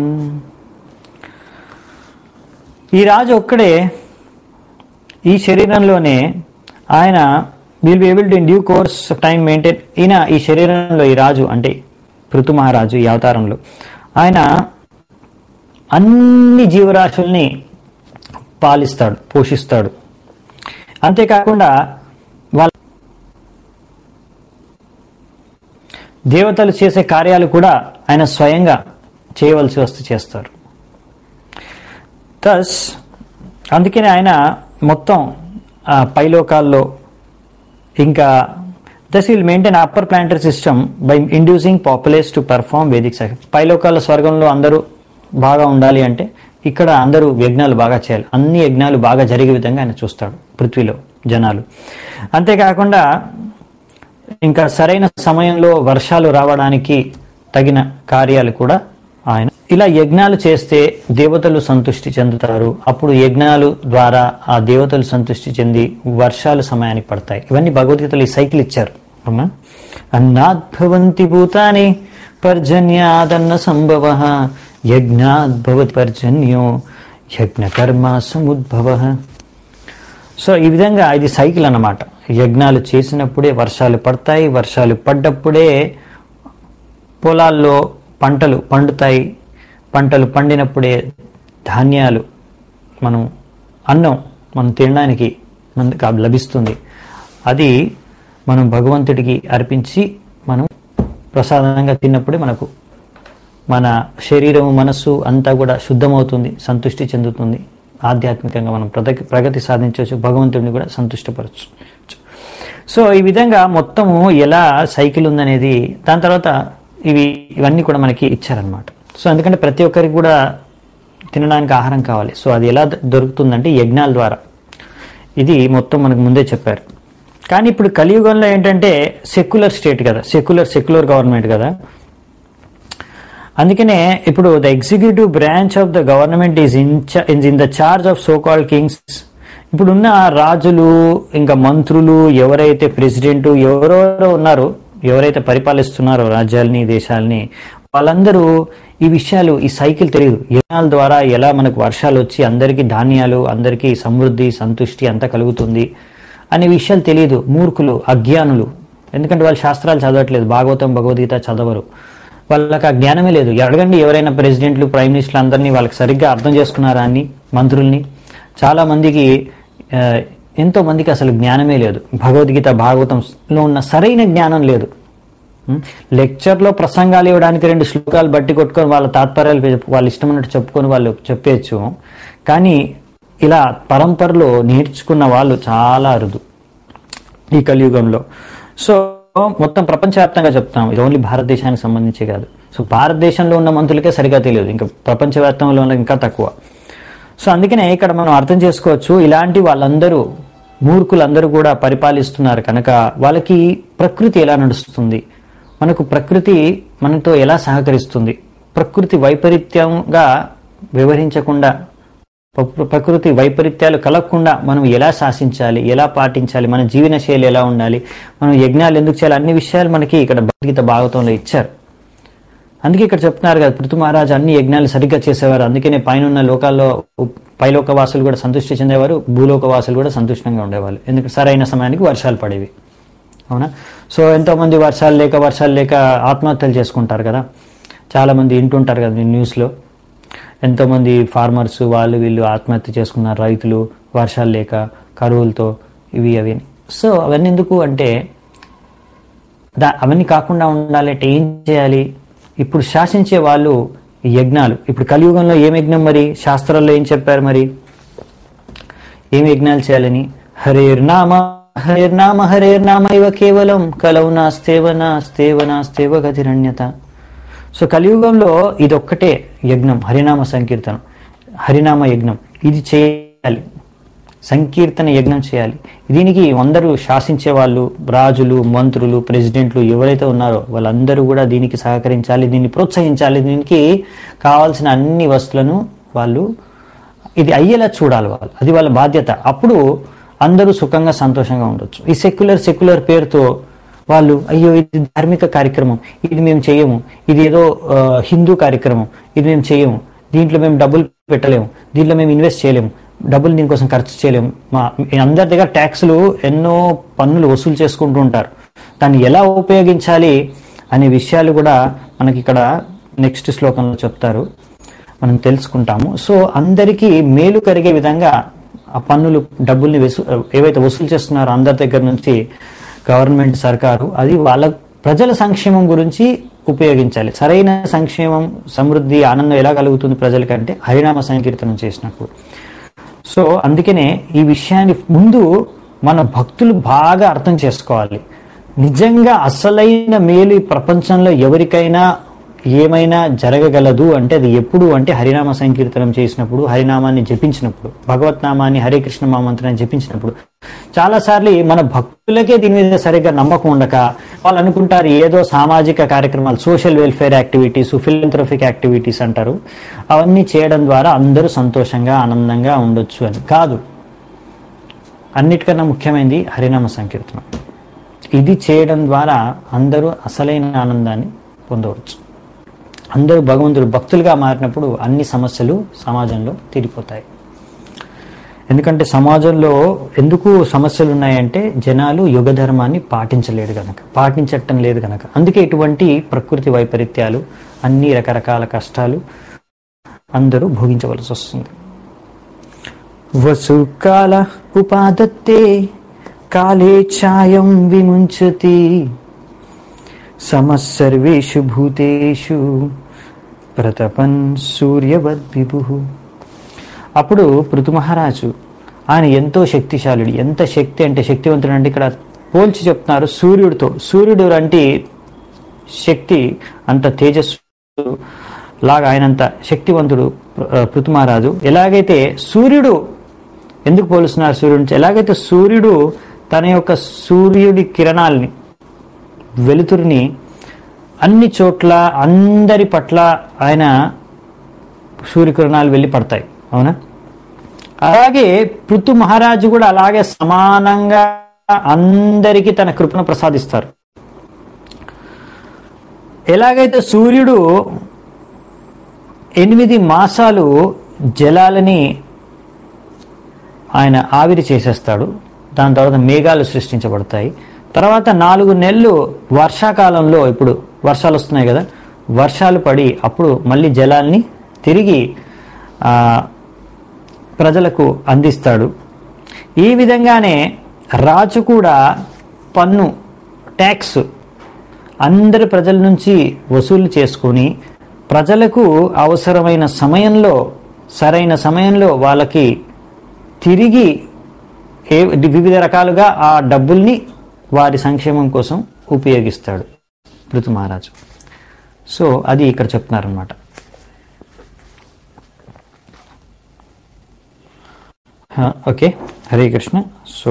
ఈ రాజు ఒక్కడే ఈ శరీరంలోనే ఆయన will be able to in due course of time maintain. ఈయన ఈ శరీరంలో ఈ రాజు అంటే పృథు మహారాజు ఈ అవతారంలో ఆయన అన్ని జీవరాశుల్ని పాలిస్తాడు, పోషిస్తాడు. అంతేకాకుండా వాళ్ళ దేవతలు చేసే కార్యాలు కూడా ఆయన స్వయంగా చేయవలసి వస్తే చేస్తారు. తస్ అందుకనే ఆయన మొత్తం పైలోకాల్లో ఇంకా thus will maintain upper planetary system by inducing populace to perform Vedic sacrifice. పైలోకాల స్వర్గంలో అందరూ బాగా ఉండాలి అంటే ఇక్కడ అందరూ యజ్ఞాలు బాగా చేయాలి, అన్ని యజ్ఞాలు బాగా జరిగే విధంగా ఆయన చూస్తాడు పృథ్వీలో జనాలు. అంతేకాకుండా ఇంకా సరైన సమయంలో వర్షాలు రావడానికి తగిన కార్యాలు కూడా ఆయన ఇలా యజ్ఞాలు చేస్తే దేవతలు సంతృష్టి చెందుతారు. అప్పుడు యజ్ఞాలు ద్వారా ఆ దేవతలు సంతృష్టి చెంది వర్షాలు సమయానికి పడతాయి. ఇవన్నీ భగవద్గీతలో ఈ సైకిల్ ఇచ్చారు. అవునా? అన్నాద్భవంతి భూతాని పర్జన్యాదన్న సంభవ యజ్ఞాద్భవతి పర్జన్యో యజ్ఞకర్మ సముద్భవ. సో ఈ విధంగా ఇది సైకిల్ అన్నమాట. యజ్ఞాలు చేసినప్పుడే వర్షాలు పడతాయి, వర్షాలు పడ్డప్పుడే పొలాల్లో పంటలు పండుతాయి, పంటలు పండినప్పుడే ధాన్యాలు మనం అన్నం మనం తినడానికి మనకు లభిస్తుంది. అది మనం భగవంతుడికి అర్పించి మనం ప్రసాదంగా తిన్నప్పుడే మనకు మన శరీరం మనస్సు అంతా కూడా శుద్ధమవుతుంది, సంతృష్టి చెందుతుంది. ఆధ్యాత్మికంగా మనం ప్రగతి ప్రగతి సాధించవచ్చు, భగవంతుడిని కూడా సంతుష్టపరచు. సో ఈ విధంగా మొత్తము ఎలా సైకిల్ ఉందనేది దాని తర్వాత ఇవి ఇవన్నీ కూడా మనకి ఇచ్చారనమాట. సో ఎందుకంటే ప్రతి ఒక్కరికి కూడా తినడానికి ఆహారం కావాలి. సో అది ఎలా దొరుకుతుందంటే యజ్ఞాల ద్వారా. ఇది మొత్తం మనకు ముందే చెప్పారు. కానీ ఇప్పుడు కలియుగంలో ఏంటంటే సెక్యులర్ స్టేట్ కదా, సెక్యులర్ సెక్యులర్ గవర్నమెంట్ కదా. అందుకనే ఇప్పుడు the executive branch of the government is in in the charge of so called kings. ఇప్పుడున్న రాజులు ఇంకా మంత్రులు ఎవరైతే ప్రెసిడెంట్ ఎవరెవరో ఉన్నారో, ఎవరైతే పరిపాలిస్తున్నారో రాజ్యాలని దేశాలని, వాళ్ళందరూ ఈ విషయాలు ఈ సైకిల్ తెలియదు. యజ్ఞాల ద్వారా ఎలా మనకు వర్షాలు వచ్చి అందరికీ ధాన్యాలు, అందరికీ సమృద్ధి సంతుష్టి అంతా కలుగుతుంది అనే విషయాలు తెలియదు. మూర్ఖులు, అజ్ఞానులు. ఎందుకంటే వాళ్ళు శాస్త్రాలు చదవట్లేదు, భాగవతం భగవద్గీత చదవరు, వాళ్ళకి ఆ జ్ఞానమే లేదు. అడగండి ఎవరైనా ప్రెసిడెంట్లు ప్రైమ్ మినిస్టర్లు అందరినీ వాళ్ళకి సరిగ్గా అర్థం చేసుకున్నారా అని మంత్రుల్ని. చాలా మందికి ఎంతో మందికి అసలు జ్ఞానమే లేదు. భగవద్గీత భాగవతంలో ఉన్న సరైన జ్ఞానం లేదు. లెక్చర్లో ప్రసంగాలు ఇవ్వడానికి రెండు శ్లోకాలు బట్టి కొట్టుకొని వాళ్ళ తాత్పర్యాలు వాళ్ళు ఇష్టమైనట్టు చెప్పుకొని వాళ్ళు చెప్పేయచ్చు. కానీ ఇలా పరంపరలో నేర్చుకున్న వాళ్ళు చాలా అరుదు ఈ కలియుగంలో. సో మొత్తం ప్రపంచవ్యాప్తంగా చెప్తాం, ఇది ఓన్లీ భారతదేశానికి సంబంధించి కాదు. సో భారతదేశంలో ఉన్న మంత్రులకే సరిగా తెలియదు, ఇంకా ప్రపంచవ్యాప్తంలో ఉన్న ఇంకా తక్కువ. సో అందుకనే ఇక్కడ మనం అర్థం చేసుకోవచ్చు, ఇలాంటి వాళ్ళందరూ మూర్ఖులందరూ కూడా పరిపాలిస్తున్నారు కనుక వాళ్ళకి ప్రకృతి ఎలా నడుస్తుంది, మనకు ప్రకృతి మనతో ఎలా సహకరిస్తుంది, ప్రకృతి వైపరీత్యంగా వ్యవహరించకుండా, ప్రకృతి వైపరీత్యాలు కలగకుండా మనం ఎలా శాసించాలి, ఎలా పాటించాలి, మన జీవన శైలి ఎలా ఉండాలి, మనం యజ్ఞాలు ఎందుకు చేయాలి, అన్ని విషయాలు మనకి ఇక్కడ భగవద్గీత భాగవతంలో ఇచ్చారు. అందుకే ఇక్కడ చెప్తున్నారు కదా, పృథు మహారాజు అన్ని యజ్ఞాలు సరిగ్గా చేసేవారు. అందుకనే పైన లోకాల్లో పైలోకవాసులు కూడా సంతృష్టి చెందేవారు, భూలోకవాసులు కూడా సంతుష్టంగా ఉండేవాళ్ళు. ఎందుకంటే సరైన సమయానికి వర్షాలు పడేవి. అవునా? సో ఎంతోమంది వర్షాలు లేక వర్షాలు లేక ఆత్మహత్యలు చేసుకుంటారు కదా, చాలామంది వింటుంటారు కదా న్యూస్లో. ఎంతోమంది ఫార్మర్స్ వాళ్ళు వీళ్ళు ఆత్మహత్య చేసుకున్నారు, రైతులు వర్షాలు లేక కరువులతో ఇవి అవి. సో అవన్నీ ఎందుకు అంటే దా అవన్నీ కాకుండా ఉండాలంటే ఏం చేయాలి? ఇప్పుడు శాసించే వాళ్ళు ఈ యజ్ఞాలు. ఇప్పుడు కలియుగంలో ఏం యజ్ఞం మరి? శాస్త్రాల్లో ఏం చెప్పారు మరి? ఏం యజ్ఞాలు చేయాలని? హరేర్నామ హరేర్నామ హరేర్నామ ఇవ కేవలం కలవు నాస్తేవ నాస్తేవ నాస్తేవ గతిరణ్యత. సో కలియుగంలో ఇదొక్కటే యజ్ఞం, హరినామ సంకీర్తనం, హరినామ యజ్ఞం. ఇది చేయాలి, సంకీర్తన యజ్ఞం చేయాలి. దీనికి అందరూ శాసించే వాళ్ళు, రాజులు, మంత్రులు, ప్రెసిడెంట్లు ఎవరైతే ఉన్నారో వాళ్ళందరూ కూడా దీనికి సహకరించాలి, దీన్ని ప్రోత్సహించాలి. దీనికి కావాల్సిన అన్ని వస్తువులను వాళ్ళు ఇది అయ్యేలా చూడాలి వాళ్ళు, అది వాళ్ళ బాధ్యత. అప్పుడు అందరూ సుఖంగా సంతోషంగా ఉండొచ్చు. ఈ సెక్యులర్ సెక్యులర్ పేరుతో వాళ్ళు అయ్యో ఇది ధార్మిక కార్యక్రమం, ఇది మేము చేయము, ఇది ఏదో హిందూ కార్యక్రమం, ఇది మేము చేయము, దీంట్లో మేము డబ్బులు పెట్టలేము, దీంట్లో మేము ఇన్వెస్ట్ చేయలేము, డబ్బులు దీనికోసం ఖర్చు చేయలేము. మా అందరి దగ్గర ట్యాక్సులు ఎన్నో పన్నులు వసూలు చేసుకుంటూ ఉంటారు, దాన్ని ఎలా ఉపయోగించాలి అనే విషయాలు కూడా మనకి ఇక్కడ నెక్స్ట్ శ్లోకంలో చెప్తారు, మనం తెలుసుకుంటాము. సో అందరికీ మేలు కలిగే విధంగా ఆ పన్నులు డబ్బుల్ని వసూ ఏవైతే వసూలు చేస్తున్నారో అందరి దగ్గర నుంచి గవర్నమెంట్ సర్కారు, అది వాళ్ళ ప్రజల సంక్షేమం గురించి ఉపయోగించాలి. సరైన సంక్షేమం, సమృద్ధి, ఆనందం ఎలా కలుగుతుంది ప్రజలకంటే హరినామ సంకీర్తనం చేసినప్పుడు. సో అందుకనే ఈ విషయాన్ని ముందు మన భక్తులు బాగా అర్థం చేసుకోవాలి. నిజంగా అసలైన మేలు ఈ ప్రపంచంలో ఎవరికైనా ఏమైనా జరగగలదు అంటే అది ఎప్పుడు అంటే హరినామ సంకీర్తనం చేసినప్పుడు, హరినామాన్ని జపించినప్పుడు, భగవత్నామాన్ని, హరే కృష్ణ మహామంత్రాన్ని జపించినప్పుడు. చాలాసార్లు మన భక్తులకే దీని మీద సరిగ్గా నమ్మకం ఉండక వాళ్ళు అనుకుంటారు ఏదో సామాజిక కార్యక్రమాలు, social welfare activities, philanthropic activities అంటారు, అవన్నీ చేయడం ద్వారా అందరూ సంతోషంగా ఆనందంగా ఉండొచ్చు అని. కాదు, అన్నిటికన్నా ముఖ్యమైనది హరినామ సంకీర్తనం. ఇది చేయడం ద్వారా అందరూ అసలైన ఆనందాన్ని పొందవచ్చు. అందరూ భగవంతుడు భక్తులుగా మారినప్పుడు అన్ని సమస్యలు సమాజంలో తీరిపోతాయి. ఎందుకంటే సమాజంలో ఎందుకు సమస్యలు ఉన్నాయంటే జనాలు యుగ ధర్మాన్ని పాటించలేడు గనక, పాటించటం లేదు గనక. అందుకే ఇటువంటి ప్రకృతి వైపరీత్యాలు, అన్ని రకరకాల కష్టాలు అందరూ భోగించవలసి వస్తుంది. వసుకాల ఉపాదత్తే కాలే ఛాయం విముంచతి సమస్సర్వేషు భూతేషు ప్రతపన్ సూర్యవద్విభు. అప్పుడు పృథు మహారాజు ఆయన ఎంతో శక్తిశాలుడు. ఎంత శక్తి అంటే శక్తివంతుడు అంటే ఇక్కడ పోల్చి చెప్తున్నారు సూర్యుడితో. సూర్యుడు అంటే శక్తి, అంత తేజస్సు లాగా ఆయనంత శక్తివంతుడు పృథు మహారాజు. ఎలాగైతే సూర్యుడు, ఎందుకు పోలుస్తున్నారు సూర్యుడు? ఎలాగైతే సూర్యుడు తన యొక్క సూర్యుడి కిరణాలని, వెలుతురిని అన్ని చోట్ల అందరి పట్ల ఆయన సూర్యకిరణాలు వెళ్ళి పడతాయి, అవునా? అలాగే పృథు మహారాజు కూడా అలాగే సమానంగా అందరికీ తన కృపను ప్రసాదిస్తారు. ఎలాగైతే సూర్యుడు ఎనిమిది మాసాలు జలాలని ఆయన ఆవిరి చేసేస్తాడు, దాని తర్వాత మేఘాలు సృష్టించబడతాయి. తర్వాత నాలుగు నెలలు వర్షాకాలంలో, ఇప్పుడు వర్షాలు వస్తున్నాయి కదా, వర్షాలు పడి అప్పుడు మళ్ళీ జలాల్ని తిరిగి ప్రజలకు అందిస్తాడు. ఈ విధంగానే రాజు కూడా పన్ను, ట్యాక్స్ అందరి ప్రజల నుంచి వసూలు చేసుకొని ప్రజలకు అవసరమైన సమయంలో, సరైన సమయంలో వాళ్ళకి తిరిగి ఏ వివిధ రకాలుగా ఆ డబ్బుల్ని వారి సంక్షేమం కోసం ఉపయోగిస్తాడు పృథు మహారాజు. సో అది ఇక్కడ చెప్తున్నారనమాట. ఓకే, హరే కృష్ణ. సో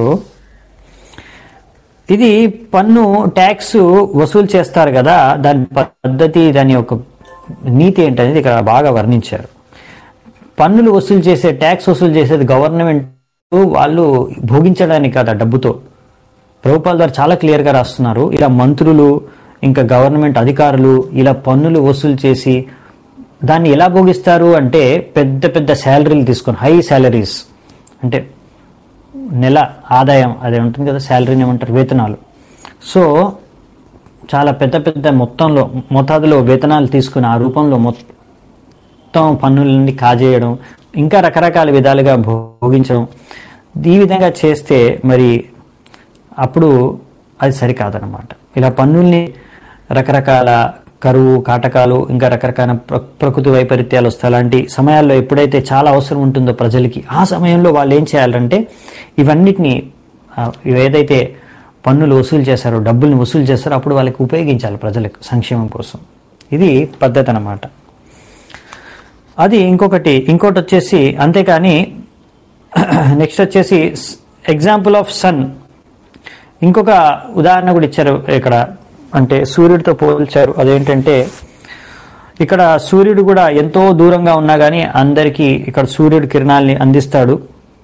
ఇది పన్ను, ట్యాక్స్ వసూలు చేస్తారు కదా, దాని పద్ధతి, దాని యొక్క నీతి ఏంటనేది ఇక్కడ బాగా వర్ణించారు. పన్నులు వసూలు చేసే, ట్యాక్స్ వసూలు చేసేది గవర్నమెంట్ వాళ్ళు భోగించడానికి కదా డబ్బుతో. ప్రభుపాల్ గారు చాలా క్లియర్గా రాస్తున్నారు, ఇలా మంత్రులు ఇంకా గవర్నమెంట్ అధికారులు ఇలా పన్నులు వసూలు చేసి దాన్ని ఎలా భోగిస్తారు అంటే పెద్ద పెద్ద శాలరీలు తీసుకొని, హై శాలరీస్ అంటే నెల ఆదాయం అదే ఉంటుంది కదా, శాలరీని ఏమంటారు, వేతనాలు. సో చాలా పెద్ద పెద్ద మొత్తంలో మోతాదులో వేతనాలు తీసుకుని ఆ రూపంలో మొత్తం పన్నులన్నీ కాజేయడం, ఇంకా రకరకాల విధాలుగా భోగించడం, ఈ విధంగా చేస్తే మరి అప్పుడు అది సరికాదనమాట. ఇలా పన్నుల్ని రకరకాల కరువు, కాటకాలు, ఇంకా రకరకాల ప్రకృతి వైపరీత్యాలు వస్తాయి. అలాంటి సమయాల్లో ఎప్పుడైతే చాలా అవసరం ఉంటుందో ప్రజలకి, ఆ సమయంలో వాళ్ళు ఏం చేయాలంటే ఇవన్నిటిని ఏదైతే పన్నులు వసూలు చేశారో, డబ్బుల్ని వసూలు చేస్తారో అప్పుడు వాళ్ళకి ఉపయోగించాలి ప్రజలకు సంక్షేమం కోసం. ఇది పద్ధతి అన్నమాట. అది ఇంకొకటి. ఇంకోటి వచ్చేసి అంతేకాని నెక్స్ట్ వచ్చేసి ఎగ్జాంపుల్ ఆఫ్ సన్. ఇంకొక ఉదాహరణ కూడా ఇచ్చారు ఇక్కడ, అంటే సూర్యుడితో పోల్చారు. అదేంటంటే ఇక్కడ సూర్యుడు కూడా ఎంతో దూరంగా ఉన్నా కానీ అందరికీ ఇక్కడ సూర్యుడి కిరణాలని అందిస్తాడు.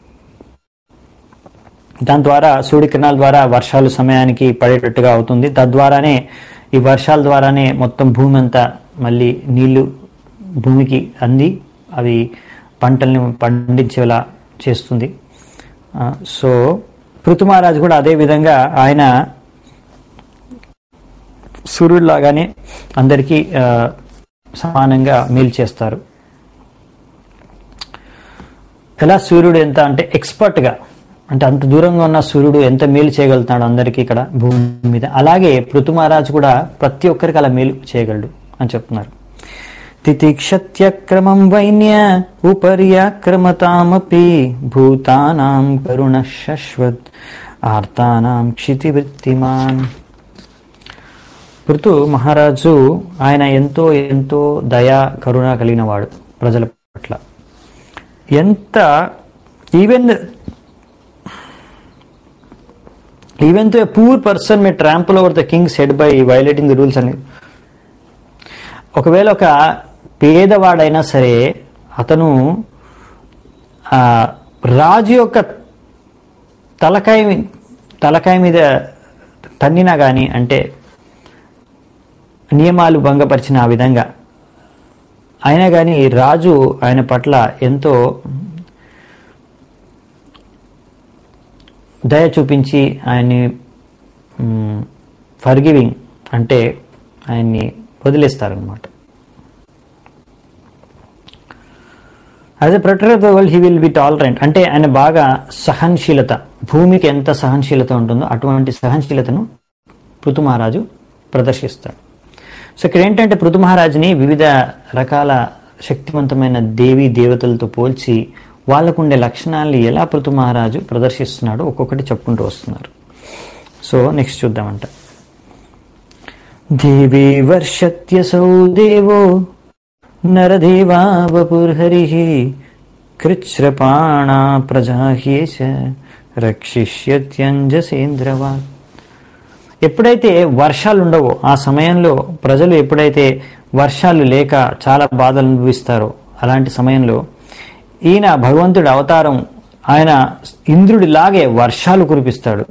దాని ద్వారా సూర్య కిరణాల ద్వారా వర్షాలు సమయానికి పడేటట్టుగా అవుతుంది. తద్వారానే ఈ వర్షాల ద్వారానే మొత్తం భూమి అంతా మళ్ళీ నీళ్లు భూమికి అంది అవి పంటల్ని పండించేలా చేస్తుంది. సో పృథుమహారాజు కూడా అదే విధంగా ఆయన సూర్యుడిలాగానే అందరికీ సమానంగా మేలు చేస్తారు. ఎలా సూర్యుడు ఎంత అంటే ఎక్స్పర్ట్గా, అంటే అంత దూరంగా ఉన్న సూర్యుడు ఎంత మేలు చేయగలుగుతాడు అందరికీ ఇక్కడ భూమి మీద, అలాగే పృథుమహారాజు కూడా ప్రతి ఒక్కరికి అలా మేలు చేయగలడు అని చెప్తున్నారు. తితిక్షత్యక్రమం వైన్య ఉపర్యాక్రమతామపి భూతానాం కరుణ శశ్వత్ ఆర్తానాం క్షితివృత్తిమాన్. పృథు మహారాజు ఆయన ఎంతో ఎంతో దయా కరుణ కలిగిన వాడు ప్రజల పట్ల. ఎంత even even though a poor person may trample over the king's head by violating the rules అని. ఒకవేళ ఒక పేదవాడైనా సరే అతను రాజు యొక్క తలకాయ తలకాయ మీద తన్నినా కానీ, అంటే నియమాలు భంగపరిచిన ఆ విధంగా అయినా కానీ రాజు ఆయన పట్ల ఎంతో దయ చూపించి ఆయన్ని ఫర్గివింగ్ అంటే ఆయన్ని వదిలేస్తారనమాట. As a protector of the world he will be tolerant, అంటే ఆయన బాగా సహనశీలత, భూమికి ఎంత సహనశీలత ఉంటుందో అటువంటి సహనశీలతను పృథు మహారాజు ప్రదర్శిస్తాడు. సో ఇక్కడ ఏంటంటే పృథు మహారాజుని వివిధ రకాల శక్తివంతమైన దేవీ దేవతలతో పోల్చి వాళ్ళకుండే లక్షణాలను ఎలా పృథు మహారాజు ప్రదర్శిస్తున్నాడో ఒక్కొక్కటి చెప్పుకుంటూ వస్తున్నారు. So next చూద్దామంట. దేవీ వర్షత్యసౌ దేవో నరదేవా వపుర్హరిః కృచ్ఛ్రపాణా ప్రజాహ్యేష రక్షిష్యత్యంజసేంద్రవాత్. ఎప్పుడైతే వర్షాలు ఉండవో ఆ సమయంలో ప్రజలు ఎప్పుడైతే వర్షాలు లేక చాలా బాధలు అనుభవిస్తారో అలాంటి సమయంలో ఈయన భగవంతుడి అవతారం, ఆయన ఇంద్రుడిలాగే వర్షాలు కురిపిస్తాడు.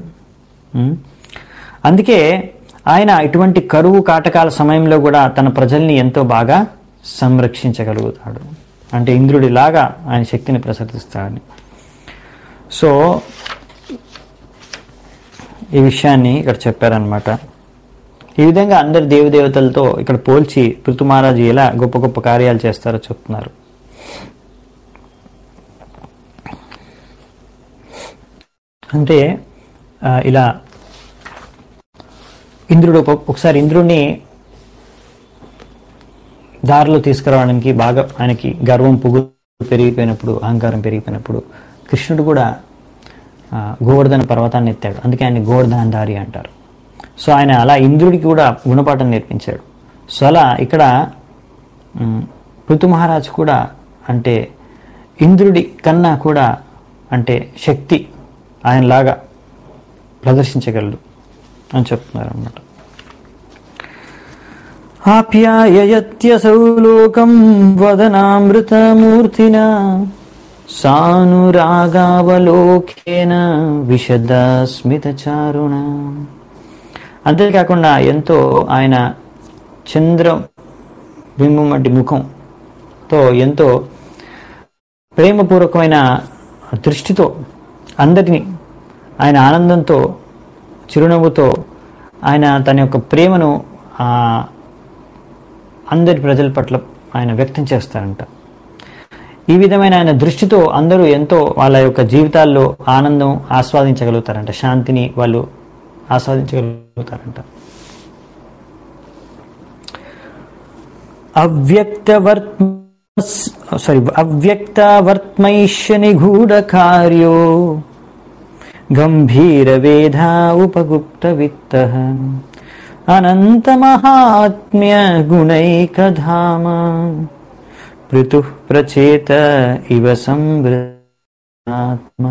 అందుకే ఆయన ఇటువంటి కరువు కాటకాల సమయంలో కూడా తన ప్రజల్ని ఎంతో బాగా సంరక్షించగలుగుతాడు. అంటే ఇంద్రుడిలాగా ఆయన శక్తిని ప్రసరిస్తాడని. సో ఈ విషయాన్ని ఇక్కడ చెప్పారనమాట. ఈ విధంగా అందరి దేవదేవతలతో ఇక్కడ పోల్చి పృథు మహారాజు ఎలా గొప్ప గొప్ప కార్యాలు చేస్తారో చెప్తున్నారు. అంటే ఇలా ఇంద్రుడు ఒకసారి ఇంద్రుడిని దారిలో తీసుకురావడానికి బాగా ఆయనకి గర్వం పొగు పెరిగిపోయినప్పుడు, అహంకారం పెరిగిపోయినప్పుడు కృష్ణుడు కూడా గోవర్ధన పర్వతాన్ని ఎత్తాడు. అందుకే ఆయన గోవర్ధనధారి అంటారు. సో ఆయన అలా ఇంద్రుడికి కూడా గుణపాఠం నేర్పించాడు. సో అలా ఇక్కడ పృథు మహారాజు కూడా అంటే ఇంద్రుడి కన్నా కూడా అంటే శక్తి ఆయనలాగా ప్రదర్శించగలడు అని చెప్తున్నారు అన్నమాట. ఆప్యాయత్యసౌ లోకం వదనామృతమూర్తినా సానురాగావలోకేన విశద స్మితచారుణ. అంతేకాకుండా ఎంతో ఆయన చంద్ర బింబం వంటి ముఖంతో ఎంతో ప్రేమపూర్వకమైన దృష్టితో అందరినీ ఆయన ఆనందంతో చిరునవ్వుతో ఆయన తన యొక్క ప్రేమను అందరి ప్రజల పట్ల ఆయన వ్యక్తం చేస్తారంట. ఈ విధమైన ఆయన దృష్టితో అందరూ ఎంతో వాళ్ళ యొక్క జీవితాల్లో ఆనందం ఆస్వాదించగలుగుతారంట, శాంతిని వాళ్ళు ఆస్వాదించగలుగుతారంట. అవ్యక్తవర్త్ సారీ అవ్యక్తవర్త్మైష్య నిగూఢ కార్యో గంభీర వేధా ఉపగుప్త విత్త అనంత మహాత్మ్య గుణైకధామ పృథు ప్రచేత ఇవ సంభ్రమాత్మ.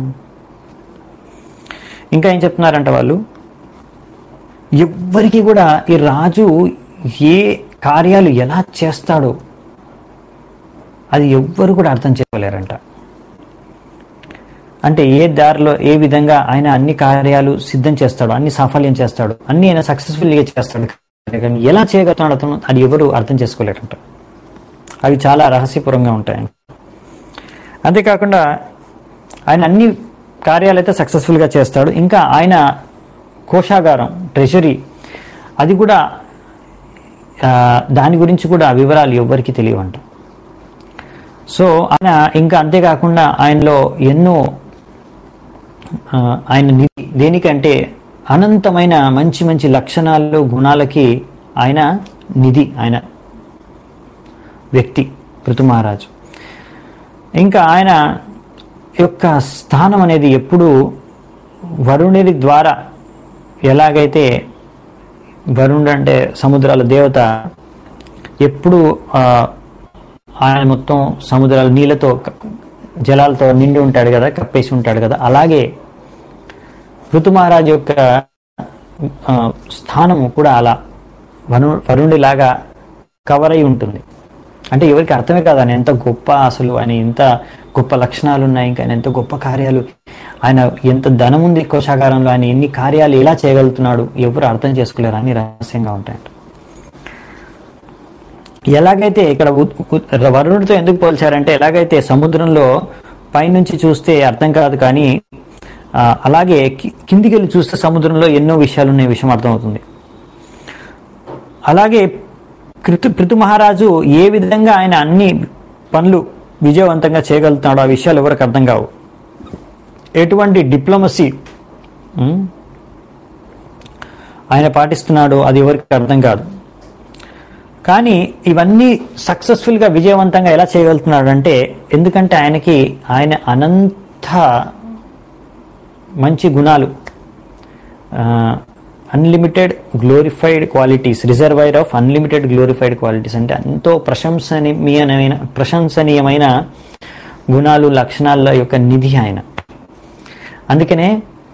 ఇంకా ఏం చెప్తున్నారంట వాళ్ళు, ఎవ్వరికి కూడా ఈ రాజు ఏ కార్యాలు ఎలా చేస్తాడో అది ఎవ్వరు కూడా అర్థం చేసుకోలేరంట. అంటే ఏ దారిలో ఏ విధంగా ఆయన అన్ని కార్యాలు సిద్ధం చేస్తాడు, అన్ని సాఫల్యం చేస్తాడు, అన్ని ఆయన సక్సెస్ఫుల్గా చేస్తాడు, కానీ ఎలా చేయగలుగుతున్నాడు అతను అది ఎవరు అర్థం చేసుకోలేరంట. అవి చాలా రహస్యపూర్వంగా ఉంటాయి. అంతేకాకుండా ఆయన అన్ని కార్యాలు అయితే సక్సెస్ఫుల్గా చేస్తాడు. ఇంకా ఆయన కోశాగారం ట్రెజరీ అది కూడా దాని గురించి కూడా వివరాలు ఎవ్వరికి తెలియవంట. సో ఆయన ఇంకా అంతేకాకుండా ఆయనలో ఎన్నో ఆయన నిధి దేనికంటే అనంతమైన మంచి మంచి లక్షణాలు గుణాలకి ఆయన నిధి, ఆయన వ్యక్తి పృథు మహారాజు. ఇంకా ఆయన యొక్క స్థానం అనేది ఎప్పుడు వరుణుడి ద్వారా, ఎలాగైతే వరుణుడు అంటే సముద్రాల దేవత ఎప్పుడు ఆయన మొత్తం సముద్రాల నీళ్ళతో జలాలతో నిండి ఉంటాడు కదా, కప్పేసి ఉంటాడు కదా, అలాగే పృథు మహారాజు యొక్క స్థానము కూడా అలా వరు వరుణుడిలాగా కవర్ అయి ఉంటుంది. అంటే ఎవరికి అర్థమే కాదు ఆయన ఎంత గొప్ప, అసలు ఆయన ఎంత గొప్ప లక్షణాలు ఉన్నాయి, ఇంకా ఆయన ఎంత గొప్ప కార్యాలు, ఆయన ఎంత ధనం ఉంది కోశాగారంలో, ఆయన ఎన్ని కార్యాలు ఎలా చేయగలుగుతున్నాడు ఎవరు అర్థం చేసుకోలేరు అని రహస్యంగా ఉంటాయంట. ఎలాగైతే ఇక్కడ వరుణుడితో ఎందుకు పోల్చారంటే, ఎలాగైతే సముద్రంలో పైనుంచి చూస్తే అర్థం కాదు, కానీ అలాగే కిందికి వెళ్ళి చూస్తే సముద్రంలో ఎన్నో విషయాలు ఉన్నాయి, విషయం అర్థమవుతుంది. అలాగే కృతు పృథు మహారాజు ఏ విధంగా ఆయన అన్ని పనులు విజయవంతంగా చేయగలుగుతున్నాడు ఆ విషయాలు ఎవరికి అర్థం కావు. ఎటువంటి డిప్లొమసీ ఆయన పాటిస్తున్నాడు అది ఎవరికి అర్థం కాదు. కానీ ఇవన్నీ సక్సెస్ఫుల్గా విజయవంతంగా ఎలా చేయగలుగుతున్నాడు అంటే, ఎందుకంటే ఆయనకి ఆయన అనంత మంచి గుణాలు, unlimited glorified qualities, reservoir of unlimited glorified qualities, అంటే ఎంతో ప్రశంసనీయమైన ప్రశంసనీయమైన గుణాలు లక్షణాల యొక్క నిధి ఆయన. అందుకనే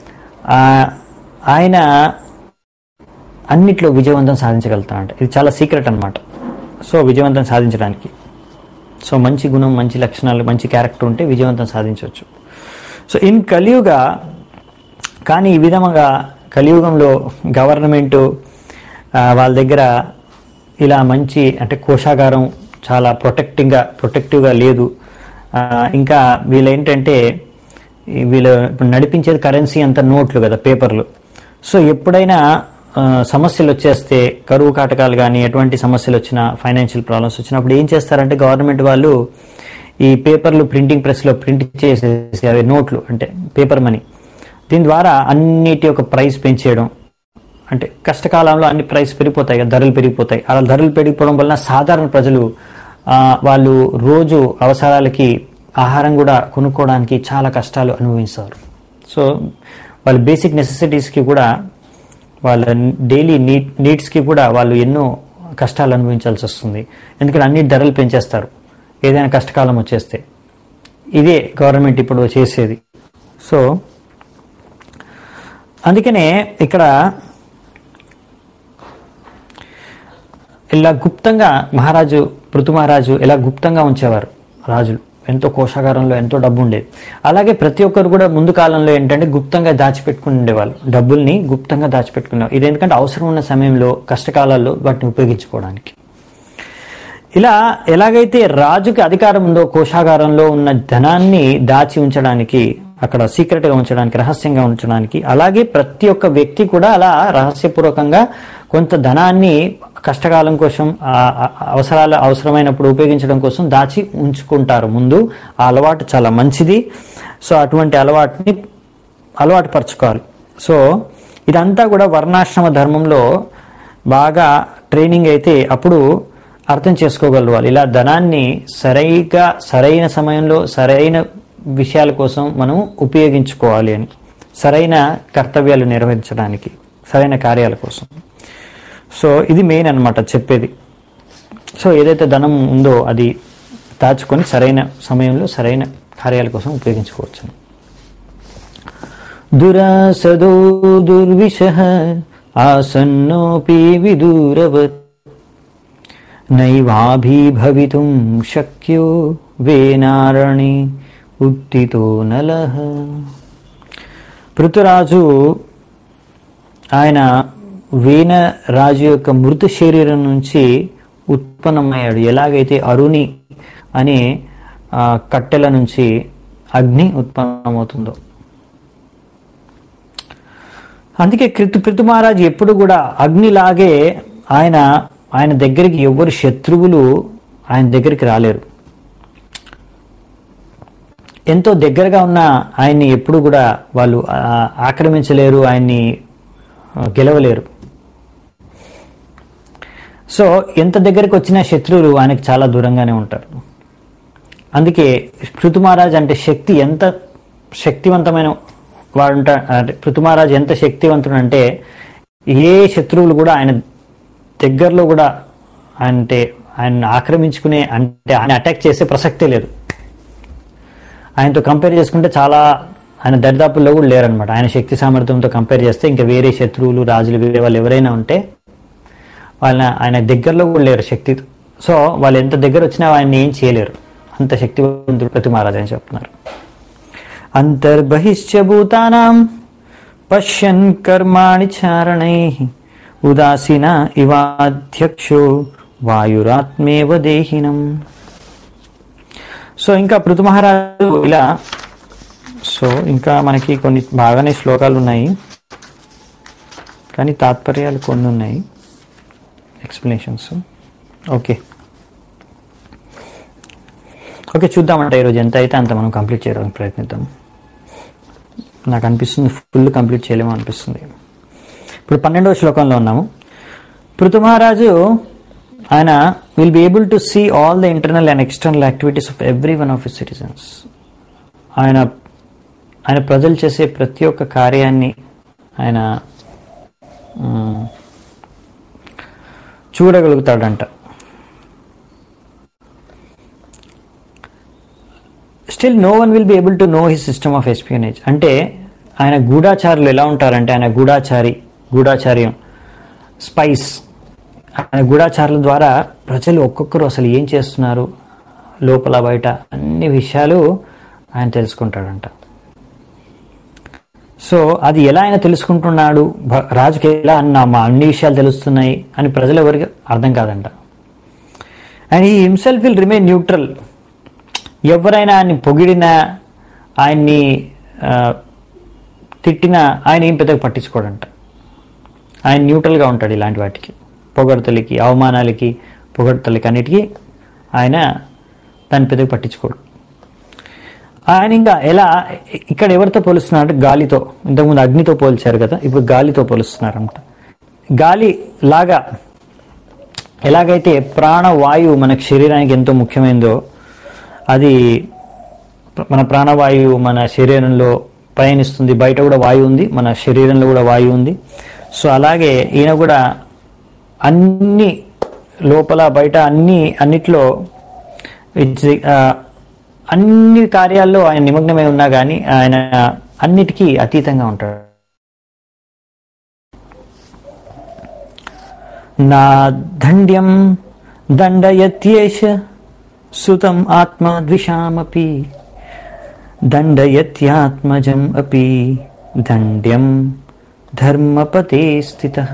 ఆయన అన్నిట్లో విజయవంతం సాధించగలుగుతాడంట. ఇది చాలా సీక్రెట్ అన్నమాట. సో విజయవంతం సాధించడానికి సో మంచి గుణం, మంచి లక్షణాలు, మంచి క్యారెక్టర్ ఉంటే విజయవంతం సాధించవచ్చు. సో ఇన్ కలియుగ, కానీ ఈ విధంగా కలియుగంలో గవర్నమెంటు వాళ్ళ దగ్గర ఇలా మంచి అంటే కోశాగారం చాలా ప్రొటెక్టింగ్గా ప్రొటెక్టివ్గా లేదు. ఇంకా వీళ్ళు ఏంటంటే వీళ్ళు ఇప్పుడు నడిపించేది కరెన్సీ అంతా నోట్లు కదా, పేపర్లు. సో ఎప్పుడైనా సమస్యలు వచ్చేస్తే, కరువు కాటకాలు కానీ ఎటువంటి సమస్యలు వచ్చినా, ఫైనాన్షియల్ ప్రాబ్లమ్స్ వచ్చినప్పుడు ఏం చేస్తారంటే గవర్నమెంట్ వాళ్ళు ఈ పేపర్లు ప్రింటింగ్ ప్రెస్లో ప్రింట్ చేసేసి అవి నోట్లు అంటే పేపర్ మనీ, దీని ద్వారా అన్నిటి యొక్క ప్రైస్ పెంచేయడం. అంటే కష్టకాలంలో అన్ని ప్రైస్ పెరిగిపోతాయి కదా, ధరలు పెరిగిపోతాయి. అలా ధరలు పెరిగిపోవడం వలన సాధారణ ప్రజలు వాళ్ళు రోజు అవసరాలకి ఆహారం కూడా కొనుక్కోవడానికి చాలా కష్టాలు అనుభవిస్తారు. సో వాళ్ళ బేసిక్ నెసెసిటీస్కి కూడా, వాళ్ళ డైలీ నీడ్ నీడ్స్కి కూడా వాళ్ళు ఎన్నో కష్టాలు అనుభవించాల్సి వస్తుంది. ఎందుకంటే అన్ని ధరలు పెంచేస్తారు ఏదైనా కష్టకాలం వచ్చేస్తే. ఇదే గవర్నమెంట్ ఇప్పుడు చేసేది. సో అందుకనే ఇక్కడ ఇలా గుప్తంగా మహారాజు పృథు మహారాజు ఇలా గుప్తంగా ఉంచేవారు రాజులు. ఎంతో కోశాగారంలో ఎంతో డబ్బు ఉండేది. అలాగే ప్రతి ఒక్కరు కూడా ముందు కాలంలో ఏంటంటే గుప్తంగా దాచిపెట్టుకుని ఉండేవాళ్ళు, డబ్బుల్ని గుప్తంగా దాచిపెట్టుకునేవారు. ఇది ఎందుకంటే అవసరం ఉన్న సమయంలో, కష్టకాలాల్లో వాటిని ఉపయోగించుకోవడానికి. ఇలా ఎలాగైతే రాజుకి అధికారం ఉందో కోశాగారంలో ఉన్న ధనాన్ని దాచి ఉంచడానికి, అక్కడ సీక్రెట్గా ఉంచడానికి, రహస్యంగా ఉంచడానికి, అలాగే ప్రతి ఒక్క వ్యక్తి కూడా అలా రహస్యపూర్వకంగా కొంత ధనాన్ని కష్టకాలం కోసం, అవసరాలు అవసరమైనప్పుడు ఉపయోగించడం కోసం దాచి ఉంచుకుంటారు ముందు. ఆ అలవాటు చాలా మంచిది. సో అటువంటి అలవాటుని అలవాటు పరచుకోవాలి. సో ఇదంతా కూడా వర్ణాశ్రమ ధర్మంలో బాగా ట్రైనింగ్ అయితే అప్పుడు అర్థం చేసుకోగలరు వాళ్ళు. ఇలా ధనాన్ని సరిగా సరైన సమయంలో సరైన విషయాల కోసం మనం ఉపయోగించుకోవాలి అని. సరైన కర్తవ్యాలు నిర్వహించడానికి, సరైన కార్యాల కోసం. సో ఇది మెయిన్ అన్నమాట చెప్పేది. సో ఏదైతే ధనం ఉందో అది దాచుకొని సరైన సమయంలో సరైన కార్యాల కోసం ఉపయోగించుకోవచ్చు. దురాసదో దుర్విషః ఆసన్నోపి విదూరవత్ నైవాభిభవితుం శక్యో వేనారణి ఉత్తితో నలః. పృథురాజు ఆయన వేన రాజు యొక్క మృత శరీరం నుంచి ఉత్పన్నమయ్యాడు. ఎలాగైతే అరుణి అనే కట్టెల నుంచి అగ్ని ఉత్పన్నమవుతుందో. అందుకే కృతు పృథు మహారాజు ఎప్పుడు కూడా అగ్నిలాగే ఆయన ఆయన దగ్గరికి ఎవరు శత్రువులు ఆయన దగ్గరికి రాలేరు. ఎంతో దగ్గరగా ఉన్న ఆయన్ని ఎప్పుడు కూడా వాళ్ళు ఆక్రమించలేరు, ఆయన్ని గెలవలేరు. సో ఎంత దగ్గరికి వచ్చినా శత్రువులు ఆయనకు చాలా దూరంగానే ఉంటారు. అందుకే పృథు మహారాజ్ అంటే శక్తి ఎంత శక్తివంతమైన వాడు ఉంటా- అంటే పృథు మహారాజ్ ఎంత శక్తివంతుడు అంటే ఏ శత్రువులు కూడా ఆయన దగ్గరలో కూడా అంటే ఆయన ఆక్రమించుకునే అంటే ఆయన అటాక్ చేసే ప్రసక్తే లేదు. ఆయనతో కంపేర్ చేసుకుంటే చాలా ఆయన దరిదాపుల్లో కూడా లేరనమాట. ఆయన శక్తి సామర్థ్యంతో కంపేర్ చేస్తే ఇంకా వేరే శత్రువులు రాజులు వేరే వాళ్ళు ఎవరైనా ఉంటే వాళ్ళ ఆయన దగ్గరలో కూడా లేరు శక్తి. సో వాళ్ళు ఎంత దగ్గర వచ్చినా ఆయన్ని ఏం చేయలేరు, అంత శక్తివంతుడు పృథు మహారాజ్ అని చెప్తున్నారు. అంతర్బహిశ్చ భూతానాం పశ్యన్ కర్మాణి చారణైః ఉదాసీన ఇవాధ్యక్షో వాయురాత్మేవ దేహినం. సో ఇంకా పృథు మహారాజు ఇలా సో ఇంకా మనకి కొన్ని బాగానే శ్లోకాలు ఉన్నాయి, కానీ తాత్పర్యాలు కొన్ని ఉన్నాయి, ఎక్స్ప్లెనేషన్స్. ఓకే ఓకే చూద్దామంటే ఈరోజు ఎంత అయితే అంత మనం కంప్లీట్ చేయడానికి ప్రయత్నిద్దాం. నాకు అనిపిస్తుంది ఫుల్ కంప్లీట్ చేయలేమో అనిపిస్తుంది. ఇప్పుడు పన్నెండవ శ్లోకంలో ఉన్నాము. పృథు మహారాజు ఆయన will be able to see all the internal and external activities of every one of his citizens. ఆయన ఆయన ప్రజలు చేసే ప్రతి ఒక్క కార్యాన్ని ఆయన చూడగలుగుతాడంట. Still no one will be able to know his system of espionage. అంటే ఆయన గూఢాచారులు ఎలా ఉంటారంటే ఆయన గూఢాచారి గూఢాచార్యం స్పైస్ ఆయన గూఢాచారుల ద్వారా ప్రజలు ఒక్కొక్కరు అసలు ఏం చేస్తున్నారు లోపల బయట అన్ని విషయాలు ఆయన తెలుసుకుంటాడంట. సో అది ఎలా ఆయన తెలుసుకుంటున్నాడు, రాజుకి ఎలా అన్న మా అన్ని విషయాలు తెలుస్తున్నాయి అని ప్రజలు ఎవరికి అర్థం కాదంట. And he himself will remain neutral. ఎవరైనా ఆయన్ని పొగిడినా ఆయన్ని తిట్టినా ఆయన ఏం పెద్దగా పట్టించుకోడంట. ఆయన న్యూట్రల్గా ఉంటాడు ఇలాంటి వాటికి, పొగడ్తలకి అవమానాలకి పొగడ్తలకి అన్నిటికీ ఆయన దాన్ని పెద్దగా పట్టించుకోడు. ఆయన ఇంకా ఎలా ఇక్కడ ఎవరితో పోలుస్తున్నారంటే గాలితో. ఇంతకుముందు అగ్నితో పోల్చారు కదా, ఇప్పుడు గాలితో పోలుస్తున్నారంట. గాలి లాగా ఎలాగైతే ప్రాణవాయువు మనకు శరీరానికి ఎంతో ముఖ్యమైనదో, అది మన ప్రాణవాయువు మన శరీరంలో పయనిస్తుంది, బయట కూడా వాయువు ఉంది, మన శరీరంలో కూడా వాయువు ఉంది. సో అలాగే ఈయన కూడా అన్ని లోపల బయట అన్ని అన్నిట్లో అన్ని కార్యాల్లో ఆయన నిమగ్నమై ఉన్నా కానీ ఆయన అన్నిటికీ అతీతంగా ఉంటాడు. నా దండ్యం దండయత్యేష సుతం ఆత్మ ద్విషామపి దండయత్యాత్మజం అపి దండ్యం ధర్మపతే స్థితః.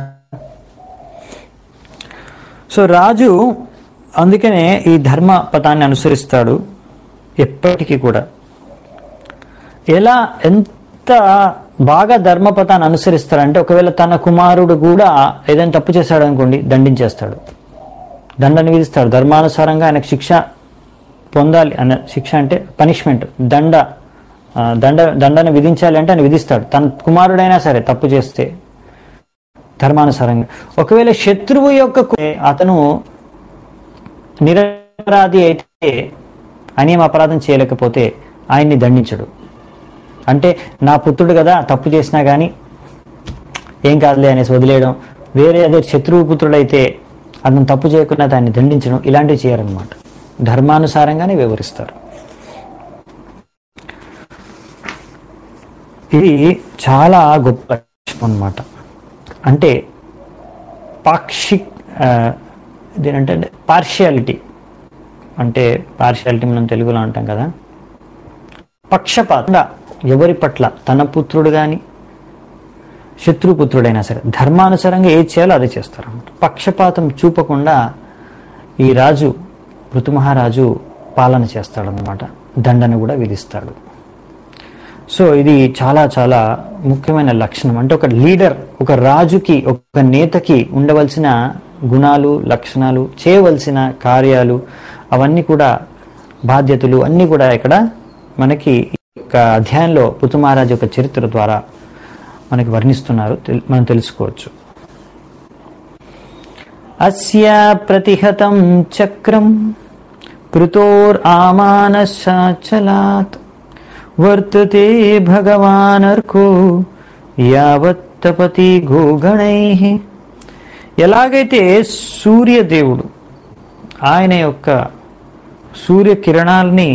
సో రాజు అందుకనే ఈ ధర్మ పథాన్ని అనుసరిస్తాడు ఎప్పటికీ కూడా. ఎలా ఎంత బాగా ధర్మపథాన్ని అనుసరిస్తాడంటే ఒకవేళ తన కుమారుడు కూడా ఏదైనా తప్పు చేశాడు అనుకోండి దండించేస్తాడు, దండను విధిస్తాడు. ధర్మానుసారంగా ఆయనకు శిక్ష పొందాలి అన్న శిక్ష అంటే పనిష్మెంట్, దండ దండ దండను విధించాలి అంటే ఆయన విధిస్తాడు. తన కుమారుడైనా సరే తప్పు చేస్తే ధర్మానుసారంగా. ఒకవేళ శత్రువు యొక్క అతను నిరపరాధి అయితే, అన్యం అపరాధం చేయలేకపోతే ఆయన్ని దండించడు. అంటే నా పుత్రుడు కదా తప్పు చేసినా కానీ ఏం కాదులే అనేసి వదిలేయడం, వేరే అదే శత్రువు పుత్రుడైతే అతను తప్పు చేయకుండా దాన్ని దండించడం, ఇలాంటివి చేయరన్నమాట. ధర్మానుసారంగానే వివరిస్తారు. ఇది చాలా గొప్ప లక్ష్యం అన్నమాట. అంటే పాక్షి ఇదేంటంటే పార్షియాలిటీ, అంటే పార్షియాలిటీ మనం తెలుగులో అంటాం కదా, పక్షపాతంగా ఎవరి పట్ల, తన పుత్రుడు కానీ శత్రుపుత్రుడైనా సరే ధర్మానుసారంగా ఏది చేయాలో అదే చేస్తారు. పక్షపాతం చూపకుండా ఈ రాజు పృథు మహారాజు పాలన చేస్తాడనమాట, దండన కూడా విధిస్తాడు. సో ఇది చాలా చాలా ముఖ్యమైన లక్షణం. అంటే ఒక లీడర్, ఒక రాజుకి, ఒక నేతకి ఉండవలసిన గుణాలు, లక్షణాలు, చేయవలసిన కార్యాలు, అవన్నీ కూడా బాధ్యతలు అన్నీ కూడా ఇక్కడ మనకి ఒక అధ్యాయంలో పృథు మహారాజు యొక్క చరిత్ర ద్వారా మనకి వర్ణిస్తున్నారు, మనం తెలుసుకోవచ్చు. అస్య ప్రతిహతం చక్రం పృతోర్ ఆమానశాచలాత్ వర్తతే భగవానర్కో యావత్తపతి గోగణైః. ఎలాగైతే సూర్యదేవుడు ఆయన యొక్క సూర్యకిరణాలని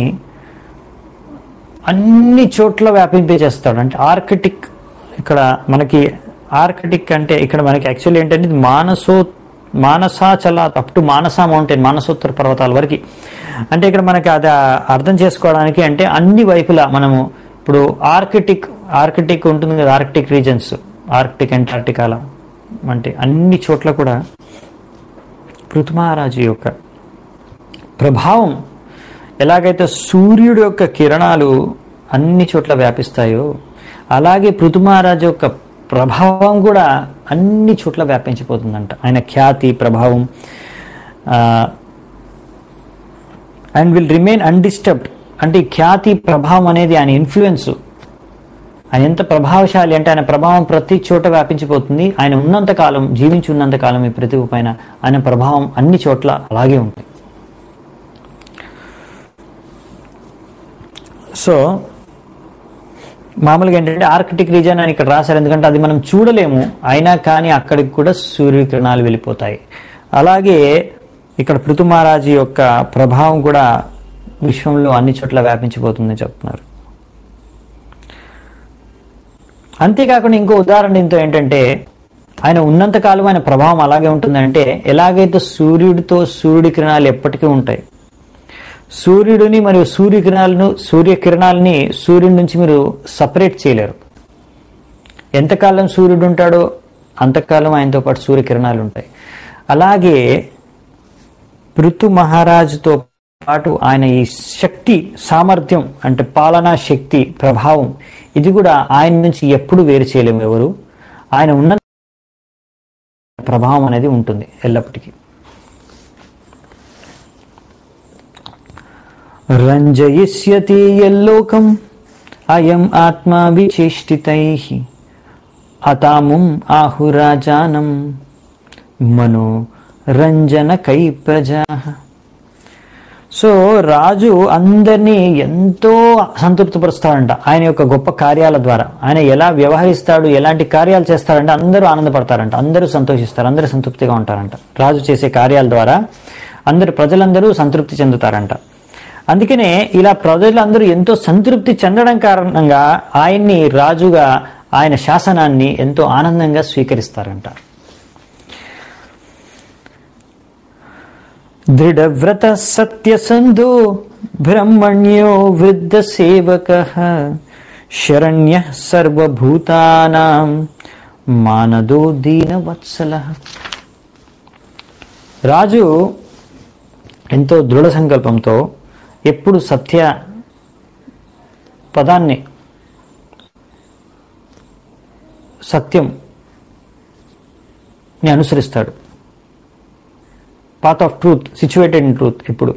అన్ని చోట్ల వ్యాపింపజేస్తాడు. అంటే ఆర్కిటిక్, ఇక్కడ మనకి ఆర్కిటిక్ అంటే ఇక్కడ మనకి యాక్చువల్లీ ఏంటంటే మానసో మానసాచలాత్ up to Manasa mountain, Manasottara పర్వతాల వరకు. అంటే ఇక్కడ మనకి అది అర్థం చేసుకోవడానికి అంటే అన్ని వైపులా మనము ఇప్పుడు ఆర్కిటిక్ ఆర్కిటిక్ ఉంటుంది కదా, ఆర్కిటిక్ రీజన్స్, ఆర్కిటిక్ అంటార్టికాల అంటే అన్ని చోట్ల కూడా పృథు మహారాజు యొక్క ప్రభావం, ఎలాగైతే సూర్యుడు యొక్క కిరణాలు అన్ని చోట్ల వ్యాపిస్తాయో అలాగే పృథు మహారాజు యొక్క ప్రభావం కూడా అన్ని చోట్ల వ్యాపించిపోతుందంట. ఆయన ఖ్యాతి, ప్రభావం అండ్ విల్ రిమైన్ అన్డిస్టర్బ్డ్. అంటే ఈ ఖ్యాతి, ప్రభావం అనేది ఆయన ఇన్ఫ్లుయెన్స్, ఆయన ఎంత ప్రభావశాలి అంటే ఆయన ప్రభావం ప్రతి చోట వ్యాపించిపోతుంది. ఆయన ఉన్నంతకాలం, జీవించి ఉన్నంతకాలం ఈ పృథువు పైన ఆయన ప్రభావం అన్ని చోట్ల అలాగే ఉంటుంది. సో మామూలుగా ఏంటంటే ఆర్కిటిక్ రీజన్ అని ఇక్కడ రాశారు, ఎందుకంటే అది మనం చూడలేము, అయినా కానీ అక్కడికి కూడా సూర్యకిరణాలు వెళ్ళిపోతాయి. అలాగే ఇక్కడ పృథు మహారాజు యొక్క ప్రభావం కూడా విశ్వంలో అన్ని చోట్ల వ్యాపించిపోతుందని చెప్తున్నారు. అంతేకాకుండా ఇంకో ఉదాహరణ దీంతో ఏంటంటే ఆయన ఉన్నంతకాలం ఆయన ప్రభావం అలాగే ఉంటుందంటే, ఎలాగైతే సూర్యుడితో సూర్యుడి కిరణాలు ఎప్పటికీ ఉంటాయి, సూర్యుడిని మరియు సూర్యకిరణాలను సూర్యకిరణాలని సూర్యుడి నుంచి మీరు సపరేట్ చేయలేరు. ఎంతకాలం సూర్యుడు ఉంటాడో అంతకాలం ఆయనతో పాటు సూర్యకిరణాలు ఉంటాయి. అలాగే పృథు మహారాజుతో పాటు ఆయన ఈ శక్తి, సామర్థ్యం అంటే పాలనా శక్తి, ప్రభావం, ఇది కూడా ఆయన నుంచి ఎప్పుడు వేరు చేయలేము ఎవరు. ఆయన ఉన్న ప్రభావం అనేది ఉంటుంది ఎల్లప్పటికీ. రంజయిష్యతి యల్లోకం అయం ఆత్మా విచేష్టితైః అతాముం ఆహురాజానం మనో రంజనకై ప్రజాః. సో రాజు అందరినీ ఎంతో సంతృప్తిపరుస్తాడంట ఆయన యొక్క గొప్ప కార్యాల ద్వారా. ఆయన ఎలా వ్యవహరిస్తాడు, ఎలాంటి కార్యాలు చేస్తాడంటే అందరూ ఆనందపడతారంట, అందరూ సంతోషిస్తారు, అందరూ సంతృప్తిగా ఉంటారంట. రాజు చేసే కార్యాల ద్వారా అందరు ప్రజలందరూ సంతృప్తి చెందుతారంట. అందుకనే ఇలా ప్రజలందరూ ఎంతో సంతృప్తి చెందడం కారణంగా ఆయన్ని రాజుగా, ఆయన శాసనాన్ని ఎంతో ఆనందంగా స్వీకరిస్తారంట. దృఢవ్రత సత్యసంధో బ్రహ్మణ్యో వృద్ధ సేవకః శరణ్యః సర్వభూతానాం మానదో దీనవత్సలః. రాజు ఎంతో దృఢ సంకల్పంతో ఎప్పుడు సత్య పదాన్ని, సత్యం ని అనుసరిస్తాడు. Path of truth, situated in truth ఎప్పుడు.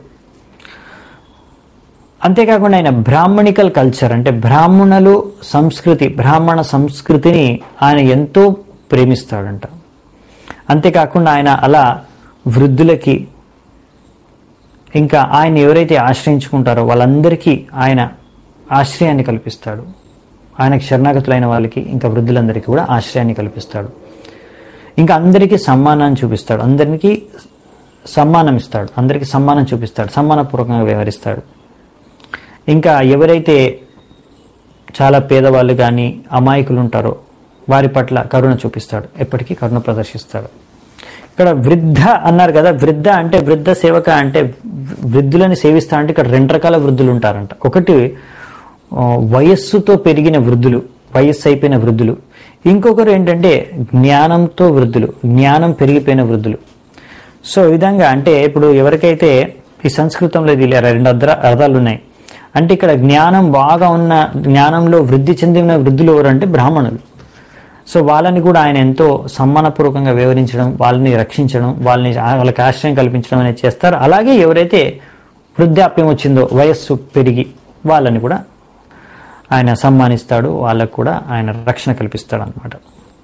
అంతేకాకుండా ఆయన బ్రాహ్మణికల్ కల్చర్ అంటే బ్రాహ్మణులు సంస్కృతి, బ్రాహ్మణ సంస్కృతిని ఆయన ఎంతో ప్రేమిస్తాడంట. అంతేకాకుండా ఆయన అలా వృద్ధులకి, ఇంకా ఆయన ఎవరైతే ఆశ్రయించుకుంటారో వాళ్ళందరికీ ఆయన ఆశ్రయాన్ని కల్పిస్తాడు. ఆయనకు శరణాగతులైన వాళ్ళకి ఇంకా వృద్ధులందరికీ కూడా ఆశ్రయాన్ని కల్పిస్తాడు. ఇంకా అందరికీ సమ్మానాన్ని చూపిస్తాడు, అందరికీ సమ్మానం ఇస్తాడు, అందరికీ సమ్మానం చూపిస్తాడు, సమ్మానపూర్వకంగా వ్యవహరిస్తాడు. ఇంకా ఎవరైతే చాలా పేదవాళ్ళు కానీ అమాయకులు ఉంటారో వారి పట్ల కరుణ చూపిస్తాడు, ఎప్పటికీ కరుణ ప్రదర్శిస్తాడు. ఇక్కడ వృద్ధ అన్నారు కదా, వృద్ధ అంటే వృద్ధ సేవక అంటే వృద్ధులని సేవిస్తా అంటే ఇక్కడ రెండు రకాల వృద్ధులు ఉంటారంట. ఒకటి వయస్సుతో పెరిగిన వృద్ధులు, వయస్సు అయిపోయిన వృద్ధులు. ఇంకొకరు ఏంటంటే జ్ఞానంతో వృద్ధులు, జ్ఞానం పెరిగిపోయిన వృద్ధులు. సో ఈ విధంగా అంటే ఇప్పుడు ఎవరికైతే ఈ సంస్కృతంలో ఇది రెండు అర్థ అర్థాలు ఉన్నాయి. అంటే ఇక్కడ జ్ఞానం బాగా ఉన్న, జ్ఞానంలో వృద్ధి చెందిన వృద్ధులు ఎవరంటే బ్రాహ్మణులు. సో వాళ్ళని కూడా ఆయన ఎంతో సమ్మానపూర్వకంగా వ్యవహరించడం, వాళ్ళని రక్షించడం, వాళ్ళని వాళ్ళకి ఆశ్రయం కల్పించడం అనేది చేస్తారు. అలాగే ఎవరైతే వృద్ధాప్యం వచ్చిందో, వయస్సు పెరిగి, వాళ్ళని కూడా ఆయన సమ్మానిస్తాడు, వాళ్ళకు కూడా ఆయన రక్షణ కల్పిస్తాడు అన్నమాట.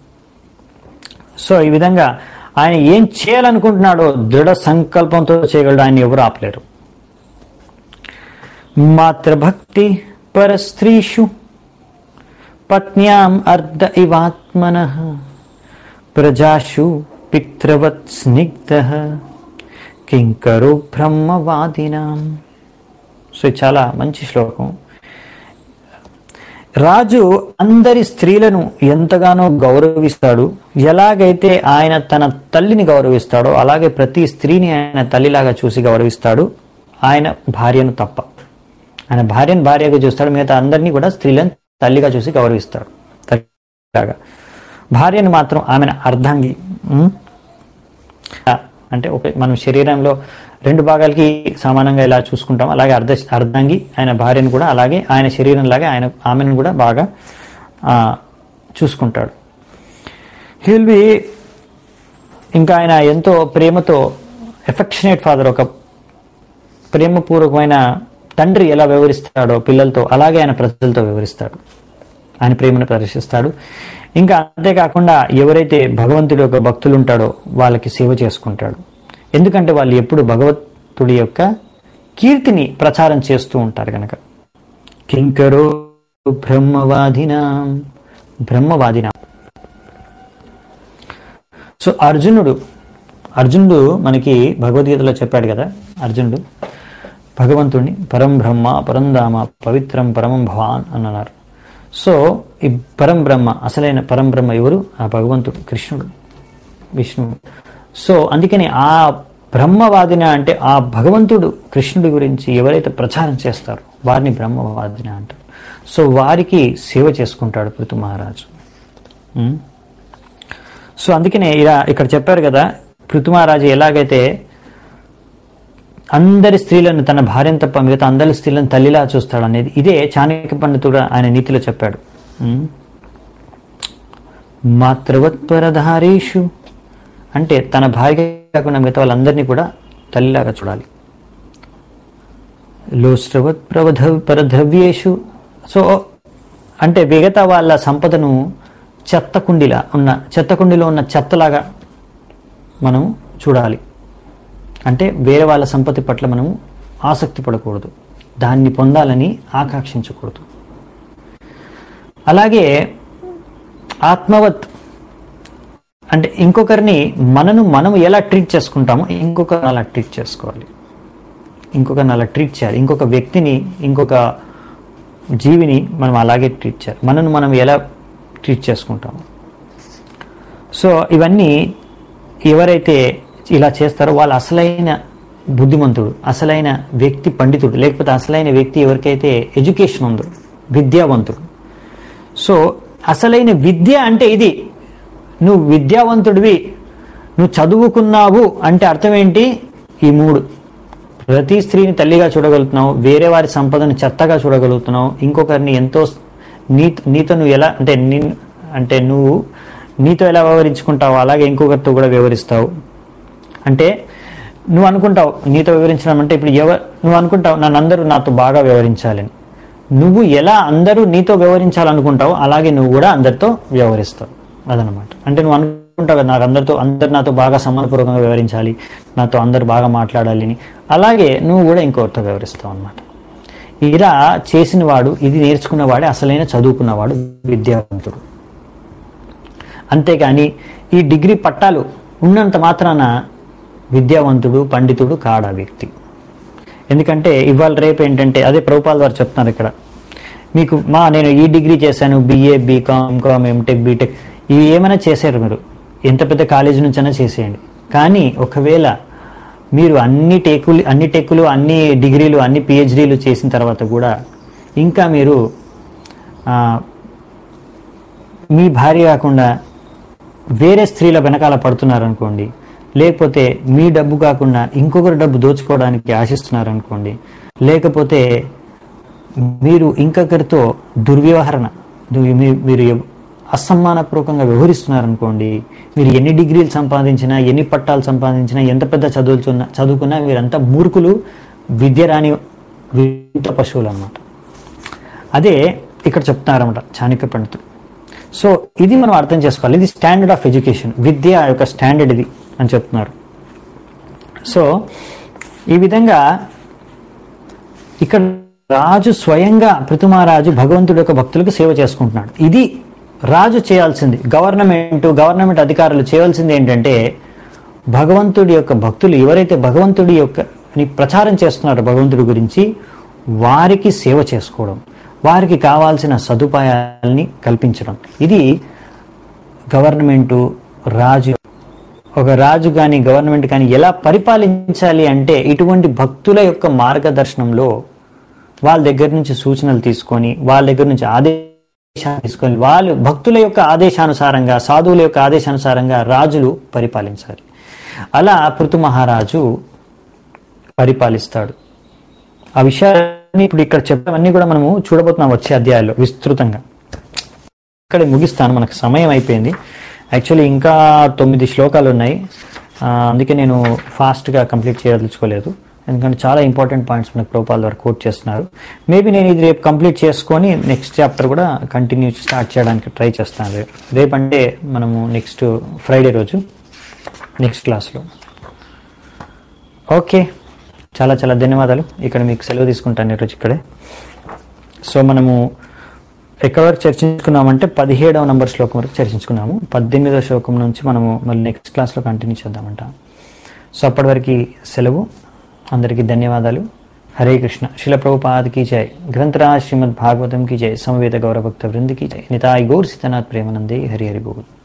సో ఈ విధంగా ఆయన ఏం చేయాలనుకుంటున్నాడో దృఢ సంకల్పంతో చేయగలడు, ఆయన ఎవరు ఆపలేరు. మాతృభక్తి పరస్త్రీషు పత్న్యాం అర్ధ ఇవాత్మనః ప్రజాషు పితృవత్ స్నిగ్ధః కింకరో బ్రహ్మవాదినాం. సో చాలా మంచి శ్లోకం. రాజు అందరి స్త్రీలను ఎంతగానో గౌరవిస్తాడు. ఎలాగైతే ఆయన తన తల్లిని గౌరవిస్తాడో అలాగే ప్రతి స్త్రీని ఆయన తల్లిలాగా చూసి గౌరవిస్తాడు, ఆయన భార్యను తప్ప. ఆయన భార్యను భార్యగా చూస్తాడు, మిగతా అందరినీ కూడా స్త్రీలను తల్లిగా చూసి గౌరవిస్తాడు. తల్లిలాగా భార్యను మాత్రం ఆమెను అర్ధాంగి అంటే ఒక మనం శరీరంలో రెండు భాగాలకి సమానంగా ఇలా చూసుకుంటాం, అలాగే అర్ధ అర్ధాంగి ఆయన భార్యను కూడా అలాగే ఆయన శరీరంలాగా ఆయన ఆమెను కూడా బాగా చూసుకుంటాడు. హీ విల్ బి ఇంకా ఆయన ఎంతో ప్రేమతో ఎఫెక్షనేట్ ఫాదర్, ఒక ప్రేమపూర్వకమైన తండ్రి ఎలా వ్యవహరిస్తాడో పిల్లలతో అలాగే ఆయన ప్రజలతో వ్యవహరిస్తాడు, ఆయన ప్రేమను ప్రదర్శిస్తాడు. ఇంకా అంతేకాకుండా ఎవరైతే భగవంతుడి యొక్క భక్తులు ఉంటాడో వాళ్ళకి సేవ చేసుకుంటాడు. ఎందుకంటే వాళ్ళు ఎప్పుడు భగవంతుడి యొక్క కీర్తిని ప్రచారం చేస్తూ ఉంటారు కనుక. కింకరో బ్రహ్మవాదినా బ్రహ్మవాదినా. సో అర్జునుడు అర్జునుడు మనకి భగవద్గీతలో చెప్పాడు కదా, అర్జునుడు భగవంతుడిని పరం బ్రహ్మ పరంధామ పవిత్రం పరమం భవాన్ అని అన్నారు. సో ఈ పరం బ్రహ్మ, అసలైన పరం బ్రహ్మ ఎవరు? ఆ భగవంతుడు, కృష్ణుడు, విష్ణువు. సో అందుకని ఆ బ్రహ్మవాదిన అంటే ఆ భగవంతుడు కృష్ణుడి గురించి ఎవరైతే ప్రచారం చేస్తారో వారిని బ్రహ్మవాదిన అంటారు. సో వారికి సేవ చేసుకుంటాడు పృథు మహారాజు. సో అందుకనే ఇలా ఇక్కడ చెప్పారు కదా, పృథు మహారాజు ఎలాగైతే అందరి స్త్రీలను తన భార్యను తప్ప మిగతా అందరి స్త్రీలను తల్లిలా చూస్తాడు అనేది, ఇదే చాణక్య పండితుడు ఆయన నీతిలో చెప్పాడు. మాతృవత్పరధారీషు అంటే తన భార్య కాకుండా మిగతా వాళ్ళందరినీ కూడా తల్లిలాగా చూడాలి. లోశ్రవత్ ప్రవధ పరద్రవ్యేషు. సో అంటే మిగతా వాళ్ళ సంపదను చెత్త కుండిలా ఉన్న చెత్త కుండిలో ఉన్న చెత్తలాగా మనం చూడాలి. అంటే వేరే వాళ్ళ సంపత్తి పట్ల మనము ఆసక్తి పడకూడదు, దాన్ని పొందాలని ఆకాంక్షించకూడదు. అలాగే ఆత్మవత్ అంటే ఇంకొకరిని మనను మనం ఎలా ట్రీట్ చేసుకుంటామో ఇంకొకరిని అలా ట్రీట్ చేసుకోవాలి, ఇంకొకరిని అలా ట్రీట్ చేయాలి. ఇంకొక వ్యక్తిని, ఇంకొక జీవిని మనం అలాగే ట్రీట్ చేయాలి, మనను మనం ఎలా ట్రీట్ చేసుకుంటాము. సో ఇవన్నీ ఎవరైతే ఇలా చేస్తారో వాళ్ళు అసలైన బుద్ధిమంతుడు, అసలైన వ్యక్తి పండితుడు, లేకపోతే అసలైన వ్యక్తి ఎవరికైతే ఎడ్యుకేషన్ ఉందో విద్యావంతుడు. సో అసలైన విద్య అంటే ఇది, నువ్వు విద్యావంతుడివి, నువ్వు చదువుకున్నావు అంటే అర్థం ఏంటి? ఈ మూడు. ప్రతి స్త్రీని తల్లిగా చూడగలుగుతున్నావు, వేరే వారి సంపదను చెత్తగా చూడగలుగుతున్నావు, ఇంకొకరిని ఎంతో నీ నీతో నువ్వు ఎలా అంటే నీ అంటే నువ్వు నీతో ఎలా వ్యవహరించుకుంటావు అలాగే ఇంకొకరితో కూడా వ్యవహరిస్తావు. అంటే నువ్వు అనుకుంటావు నీతో వివరించడం అంటే ఇప్పుడు ఎవరు నువ్వు అనుకుంటావు నన్ను అందరూ నాతో బాగా వ్యవహరించాలని. నువ్వు ఎలా అందరూ నీతో వ్యవహరించాలనుకుంటావు అలాగే నువ్వు కూడా అందరితో వ్యవహరిస్తావు, అదనమాట. అంటే నువ్వు అనుకుంటావు కదా నాకు అందరితో అందరు నాతో బాగా సమానపూర్వకంగా వ్యవహరించాలి, నాతో అందరు బాగా మాట్లాడాలి అని, అలాగే నువ్వు కూడా ఇంకొకరితో వ్యవహరిస్తావు అనమాట. ఇలా చేసిన వాడు, ఇది నేర్చుకున్నవాడే అసలైన చదువుకున్నవాడు, విద్యావంతుడు. అంతేగాని ఈ డిగ్రీ పట్టాలు ఉన్నంత మాత్రాన విద్యావంతుడు పండితుడు కాడా వ్యక్తి. ఎందుకంటే ఇవాళ రేపు ఏంటంటే అదే ప్రభుపాల్ వారు చెప్తున్నారు ఇక్కడ, మీకు మా నేను ఈ డిగ్రీ చేశాను, BA BCom com MTech BTech ఇవి ఏమైనా చేశారు, మీరు ఎంత పెద్ద కాలేజీ నుంచైనా చేసేయండి. కానీ ఒకవేళ మీరు అన్ని టెక్కులు అన్ని టెక్కులు అన్ని డిగ్రీలు అన్ని పిహెచ్డీలు చేసిన తర్వాత కూడా ఇంకా మీరు మీ భార్య కాకుండా వేరే స్త్రీల వెనకాల పడుతున్నారనుకోండి, లేకపోతే మీ డబ్బు కాకుండా ఇంకొకరి డబ్బు దోచుకోవడానికి ఆశిస్తున్నారనుకోండి, లేకపోతే మీరు ఇంకొకరితో దుర్వ్యవహరణ మీరు అసమ్మానపూర్వకంగా వ్యవహరిస్తున్నారనుకోండి, మీరు ఎన్ని డిగ్రీలు సంపాదించినా ఎన్ని పట్టాలు సంపాదించినా ఎంత పెద్ద చదువుతున్నా చదువుకున్నా మీరంతా మూర్ఖులు, విద్య రాని వింత పశువులు అన్నమాట. అదే ఇక్కడ చెప్తున్నారన్నమాట చాణక్య పండితుడు. సో ఇది మనం అర్థం చేసుకోవాలి, ఇది స్టాండర్డ్ ఆఫ్ ఎడ్యుకేషన్, విద్య యొక్క స్టాండర్డ్ ఇది అని చెప్తున్నారు. సో ఈ విధంగా ఇక్కడ రాజు స్వయంగా పృథుమహారాజు భగవంతుడి యొక్క భక్తులకు సేవ చేసుకుంటున్నాడు. ఇది రాజు చేయాల్సింది. గవర్నమెంట్ గవర్నమెంట్ అధికారులు చేయాల్సింది ఏంటంటే భగవంతుడి యొక్క భక్తులు ఎవరైతే భగవంతుడి యొక్క ప్రచారం చేస్తున్నారో భగవంతుడి గురించి వారికి సేవ చేసుకోవడం, వారికి కావాల్సిన సదుపాయాలని కల్పించడం. ఇది గవర్నమెంటు రాజు ఒక రాజు కానీ గవర్నమెంట్ కానీ ఎలా పరిపాలించాలి అంటే ఇటువంటి భక్తుల యొక్క మార్గదర్శనంలో వాళ్ళ దగ్గర నుంచి సూచనలు తీసుకొని వాళ్ళ దగ్గర నుంచి ఆదేశాలు తీసుకొని వాళ్ళు భక్తుల యొక్క ఆదేశానుసారంగా సాధువుల యొక్క ఆదేశానుసారంగా రాజులు పరిపాలించాలి. అలా పృథు మహారాజు పరిపాలిస్తాడు. ఆ విషయాన్ని ఇప్పుడు ఇక్కడ చెప్పవన్నీ కూడా మనము చూడబోతున్నాం వచ్చే అధ్యాయాల్లో విస్తృతంగా. ఇక్కడ ముగిస్తాను, మనకు సమయం అయిపోయింది. యాక్చువల్లీ ఇంకా తొమ్మిది శ్లోకాలు ఉన్నాయి, అందుకే నేను ఫాస్ట్గా కంప్లీట్ చేయదలుచుకోలేదు. ఎందుకంటే చాలా ఇంపార్టెంట్ పాయింట్స్ మనకు ప్రభుపాల్ ద్వారా కోట్ చేస్తున్నారు. మేబీ నేను ఇది రేపు కంప్లీట్ చేసుకొని నెక్స్ట్ చాప్టర్ కూడా కంటిన్యూ స్టార్ట్ చేయడానికి ట్రై చేస్తాను. రేపు రేపు అంటే మనము నెక్స్ట్ ఫ్రైడే రోజు నెక్స్ట్ క్లాస్లో. ఓకే, చాలా చాలా ధన్యవాదాలు. ఇక్కడ మీకు సెలవు తీసుకుంటాను ఈరోజు ఇక్కడే. సో మనము ఎక్కడి వరకు చర్చించుకున్నామంటే పదిహేడవ నంబర్ శ్లోకం వరకు చర్చించుకున్నాము. పద్దెనిమిదవ శ్లోకం నుంచి మనము మళ్ళీ నెక్స్ట్ క్లాస్లో కంటిన్యూ చేద్దామంట. సో అప్పటి వరకు సెలవు. అందరికీ ధన్యవాదాలు. హరే కృష్ణ. శిల ప్రభుపాద్ కీ జై. గ్రంథరాజ్ శ్రీమద్ భాగవతం కీ జై. సమవేత గౌరవ భక్త వృంద కీ జై. నితాయ్ గౌర్ సీతనాథ్ ప్రేమానందే. హరి హరి బోల్.